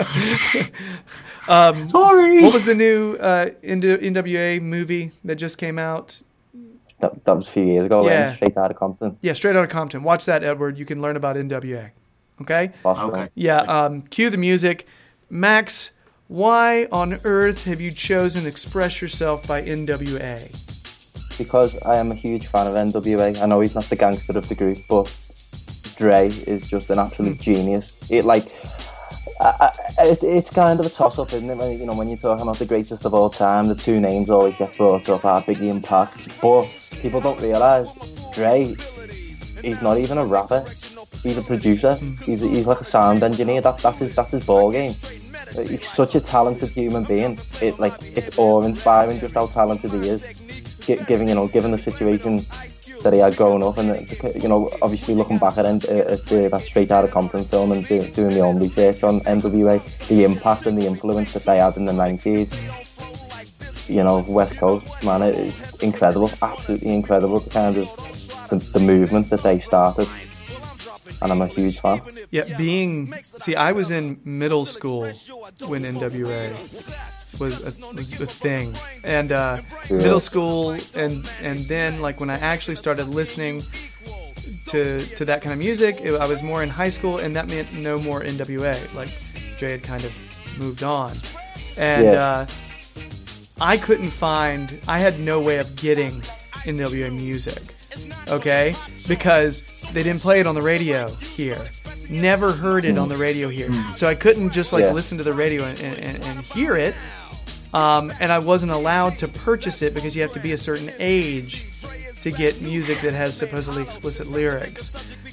[SPEAKER 1] Um,
[SPEAKER 2] Sorry.
[SPEAKER 1] What was the new uh, N W A movie that just came out?
[SPEAKER 3] That, that was a few years ago,
[SPEAKER 1] Yeah.
[SPEAKER 3] right? Straight out of Compton.
[SPEAKER 1] Yeah, Straight Outta Compton. Watch that, Edward. You can learn about N W A. Okay?
[SPEAKER 3] Boss
[SPEAKER 2] Okay.
[SPEAKER 3] Man.
[SPEAKER 1] Yeah, um, cue the music. Max, why on earth have you chosen Express Yourself by N W A?
[SPEAKER 3] Because I am a huge fan of N W A. I know he's not the gangster of the group, but Dre is just an absolute genius. It like, I, I, it, it's kind of a toss-up, isn't it? When, you know, when you're talking about the greatest of all time, the two names always get brought up: are Biggie and Pac. But people don't realise Dre, he's not even a rapper. He's a producer. He's, he's like a sound engineer. That, that's his that's his ball game. He's such a talented human being. It like it's awe-inspiring just how talented he is. G- given you know, given the situation that he had growing up, and uh, you know, obviously looking back at, uh, at the, that Straight Outta Compton film and do, doing my own research on N W A, the impact and the influence that they had in the nineties. You know, West Coast, man, it's incredible, absolutely incredible. The kind of the, the movement that they started, and I'm a huge fan.
[SPEAKER 1] Yeah, being... See, I was in middle school when N W A was a, was a thing. And uh,
[SPEAKER 3] Yeah.
[SPEAKER 1] middle school, and and then, like, when I actually started listening to to that kind of music, it, I was more in high school, and that meant no more N W A. Like, Jay had kind of moved on. And
[SPEAKER 3] Yeah.
[SPEAKER 1] uh, I couldn't find, I had no way of getting N W A music, okay? Because they didn't play it on the radio here. Never heard it mm. on the radio here. Mm. So I couldn't just like yeah. listen to the radio and, and, and hear it. Um, and I wasn't allowed to purchase it because you have to be a certain age to get music that has supposedly explicit lyrics.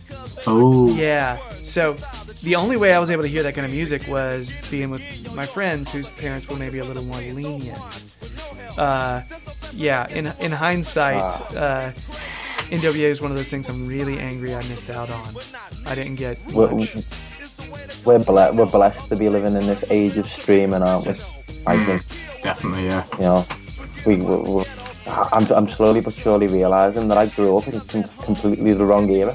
[SPEAKER 2] Oh.
[SPEAKER 1] Yeah. So the only way I was able to hear that kind of music was being with my friends whose parents were maybe a little more lenient. Uh, yeah, in in hindsight, uh, N W A is one of those things I'm really angry I missed out on. I didn't get much.
[SPEAKER 3] We're, we're, ble- we're blessed to be living in this age of streaming, aren't we?
[SPEAKER 1] Yes.
[SPEAKER 3] I think.
[SPEAKER 2] Definitely, yeah.
[SPEAKER 3] You know, we, we, we I'm, I'm slowly but surely realising that I grew up in com- completely the wrong era.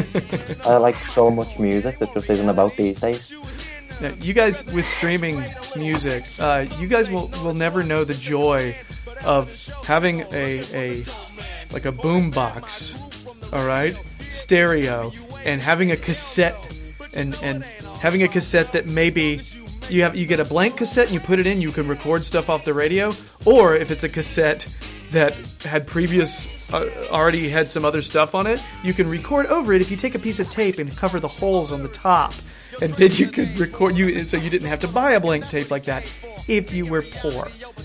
[SPEAKER 3] I like so much music that just isn't about these days.
[SPEAKER 1] Now, you guys with streaming music, uh, you guys will, will never know the joy of having a a like a boom box, all right, stereo, and having a cassette, and and having a cassette that maybe you have you get a blank cassette and you put it in, you can record stuff off the radio, or if it's a cassette that had previous uh, already had some other stuff on it, you can record over it if you take a piece of tape and cover the holes on the top. And then you could record you, so you didn't have to buy a blank tape like that if you were poor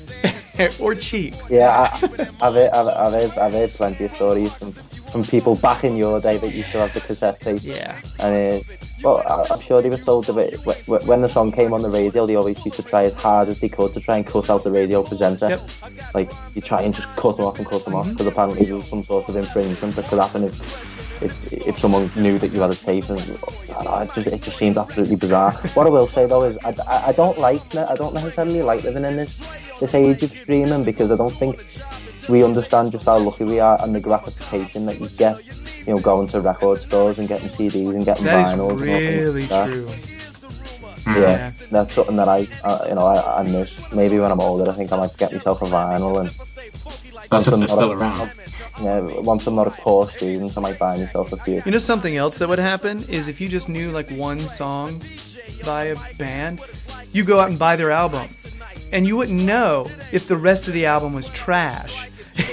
[SPEAKER 1] or cheap.
[SPEAKER 3] Yeah, I, I've, heard, I've, I've, heard, I've heard plenty of stories from, from people back in your day that used to have the cassette tape.
[SPEAKER 1] Yeah.
[SPEAKER 3] And uh, well, I'm sure they were told of it when the song came on the radio. They always used to try as hard as they could to try and cut out the radio presenter.
[SPEAKER 1] Yep.
[SPEAKER 3] Like you try and just cut them off and cut them mm-hmm. off because apparently there was some sort of infringement that could happen if. If, if someone knew that you had a tape, and know, it just it just seemed absolutely bizarre. What I will say though is I, I, I don't like I don't necessarily like living in this this age of streaming because I don't think we understand just how lucky we are and the gratification that you get, you know, going to record stores and getting C Ds and getting
[SPEAKER 1] that
[SPEAKER 3] vinyls.
[SPEAKER 1] That is really
[SPEAKER 3] and
[SPEAKER 1] true.
[SPEAKER 3] Yeah, yeah, that's something that I, uh, you know, I, I miss. Maybe when I'm older, I think I might get myself a vinyl and.
[SPEAKER 2] That's if they're still around.
[SPEAKER 3] Yeah, once I'm not a poor student, I might buy myself a few.
[SPEAKER 1] You know something else that would happen is if you just knew like one song by a band, you go out and buy their album, and you wouldn't know if the rest of the album was trash.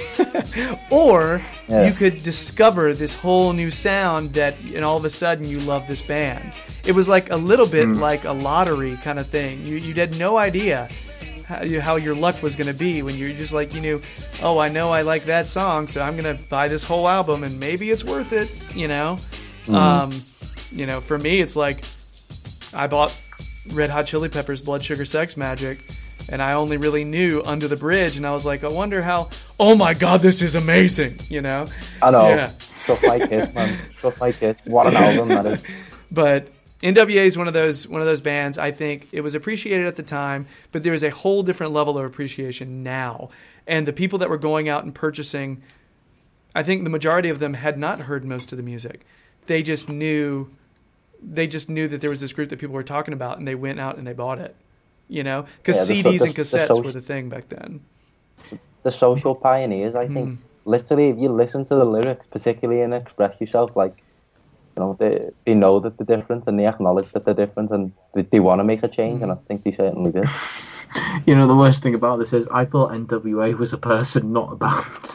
[SPEAKER 1] Or yeah. you could discover this whole new sound that, and all of a sudden you love this band. It was like a little bit mm. like a lottery kind of thing. You you had no idea how, you, how your luck was going to be when you're just like, you knew, oh, I know I like that song, so I'm going to buy this whole album and maybe it's worth it, you know? Mm. Um, you know, for me, it's like I bought Red Hot Chili Peppers' Blood Sugar Sex Magic, and I only really knew Under the Bridge, and I was like, I wonder how, oh my God, this is amazing, you know?
[SPEAKER 3] I know. Yeah. Stuff like it, man. Stuff like it. What an album that is.
[SPEAKER 1] But N W A is one of those one of those bands. I think it was appreciated at the time, but there is a whole different level of appreciation now. And the people that were going out and purchasing, I think the majority of them had not heard most of the music. They just knew, they just knew that there was this group that people were talking about, and they went out and they bought it. You know, because yeah, C Ds the, and cassettes the social, were the thing back then.
[SPEAKER 3] The social pioneers, I think. Mm. Literally, if you listen to the lyrics, particularly and express yourself, like, you know, they they know that they're different and they acknowledge that they're different and they, they want to make a change, mm. and I think they certainly did.
[SPEAKER 2] You know, the worst thing about this is I thought N W A was a person, not a band.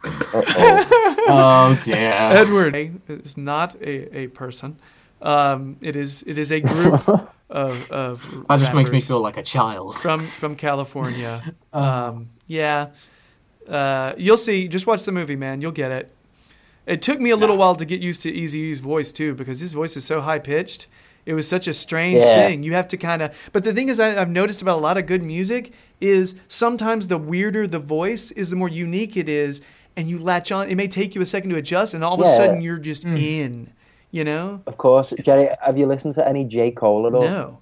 [SPEAKER 3] Uh-oh.
[SPEAKER 2] Oh dear.
[SPEAKER 1] Edward is not a, a person. Um, it is it is a group of of
[SPEAKER 2] that just makes me feel like a child
[SPEAKER 1] from from California. Um, yeah, uh, you'll see. Just watch the movie, man. You'll get it. It took me a little yeah. while to get used to Eazy-E's voice too, because his voice is so high pitched. It was such a strange yeah. thing. You have to kind of. But the thing is, I, I've noticed about a lot of good music is sometimes the weirder the voice is, the more unique it is, and you latch on. It may take you a second to adjust, and all of yeah. a sudden you're just mm. in. You know?
[SPEAKER 3] Of course. Jerry, have you listened to any J. Cole at all?
[SPEAKER 1] No.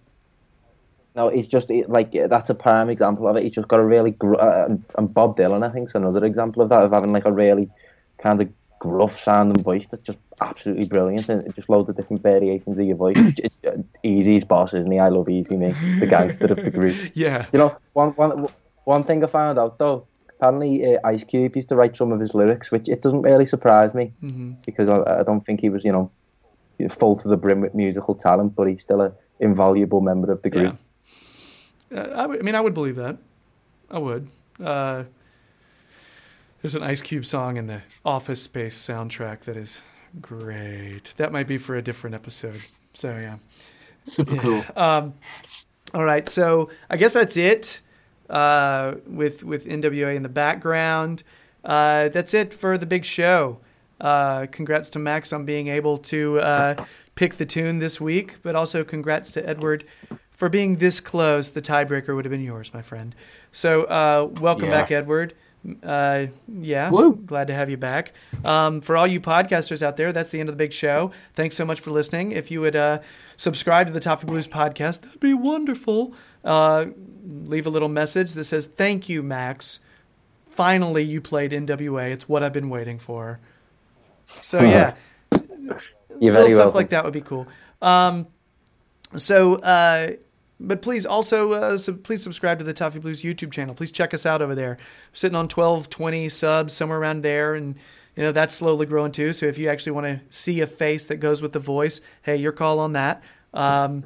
[SPEAKER 3] No, he's just, like, that's a prime example of it. He's just got a really, gr- uh, and Bob Dylan, I think, is another example of that, of having, like, a really kind of gruff sounding voice that's just absolutely brilliant, and just loads of different variations of your voice. It's uh, Eazy's boss, isn't he? I love Eazy, me, the gangster of the group.
[SPEAKER 1] Yeah.
[SPEAKER 3] You know, one, one, one thing I found out, though, apparently uh, Ice Cube used to write some of his lyrics, which it doesn't really surprise me, mm-hmm. because I, I don't think he was, you know, full to the brim with musical talent, but he's still an invaluable member of the group.
[SPEAKER 1] Yeah. Uh, I, w- I mean, I would believe that. I would. Uh, there's an Ice Cube song in the Office Space soundtrack that is great. That might be for a different episode. So yeah,
[SPEAKER 2] Super
[SPEAKER 1] yeah.
[SPEAKER 2] cool.
[SPEAKER 1] Um, all right, so I guess that's it. Uh, with with N W A in the background, uh, that's it for the big show. Uh, congrats to Max on being able to uh, pick the tune this week, but also congrats to Edward for being this close. The tiebreaker would have been yours, my friend. So uh, welcome
[SPEAKER 2] Yeah.
[SPEAKER 1] back, Edward. Uh, yeah,
[SPEAKER 2] Woo.
[SPEAKER 1] glad to have you back. Um, for all you podcasters out there, that's the end of the big show. Thanks so much for listening. If you would uh, subscribe to the Toffee Blues podcast, that'd be wonderful. Uh, leave a little message that says, "Thank you, Max. Finally, you played N W A. It's what I've been waiting for." So yeah,
[SPEAKER 3] You're
[SPEAKER 1] little
[SPEAKER 3] very
[SPEAKER 1] stuff
[SPEAKER 3] welcome.
[SPEAKER 1] like that would be cool. Um, so, uh, but please also uh, so please subscribe to the Toffee Blues YouTube channel. Please check us out over there. We're sitting on twelve, twenty subs, somewhere around there, and you know that's slowly growing too. So if you actually want to see a face that goes with the voice, hey, your call on that. Um,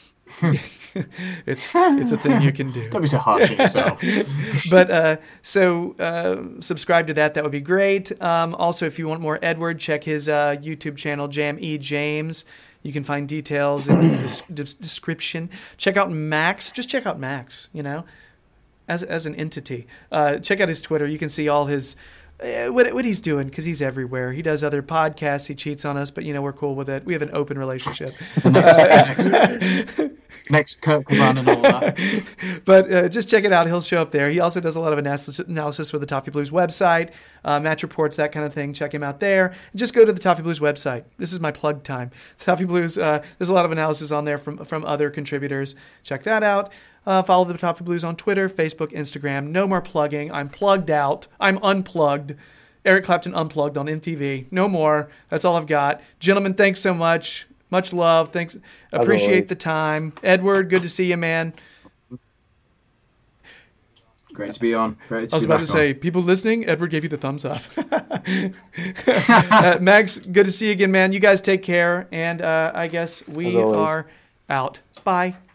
[SPEAKER 1] it's it's a thing you can do.
[SPEAKER 2] Don't be so harsh on yourself.
[SPEAKER 1] But uh, so uh, subscribe to that. That would be great. Um, also, if you want more Edward, check his uh, YouTube channel, Jam E James. You can find details in the des- des- description. Check out Max. Just check out Max, you know, as as an entity. Uh, check out his Twitter. You can see all his uh, what what he's doing because he's everywhere. He does other podcasts. He cheats on us, but you know we're cool with it. We have an open relationship.
[SPEAKER 2] The next, next, next Kirk Cobain and all that.
[SPEAKER 1] But uh, just check it out. He'll show up there. He also does a lot of analysis, analysis for the Toffee Blues website, uh, match reports, that kind of thing. Check him out there. Just go to the Toffee Blues website. This is my plug time. Toffee Blues, uh, there's a lot of analysis on there from, from other contributors. Check that out. Uh, follow the Toffee Blues on Twitter, Facebook, Instagram. No more plugging. I'm plugged out. I'm unplugged. Eric Clapton unplugged on M T V. No more. That's all I've got. Gentlemen, thanks so much. Much love. Thanks. Appreciate
[SPEAKER 3] always.
[SPEAKER 1] the time. Edward, good to see you, man.
[SPEAKER 2] Great to be on. Great to
[SPEAKER 1] I was
[SPEAKER 2] be
[SPEAKER 1] about
[SPEAKER 2] back
[SPEAKER 1] to say, people listening, Edward gave you the thumbs up. uh, Max, good to see you again, man. You guys take care. And uh, I guess we
[SPEAKER 3] As always.
[SPEAKER 1] are out. Bye.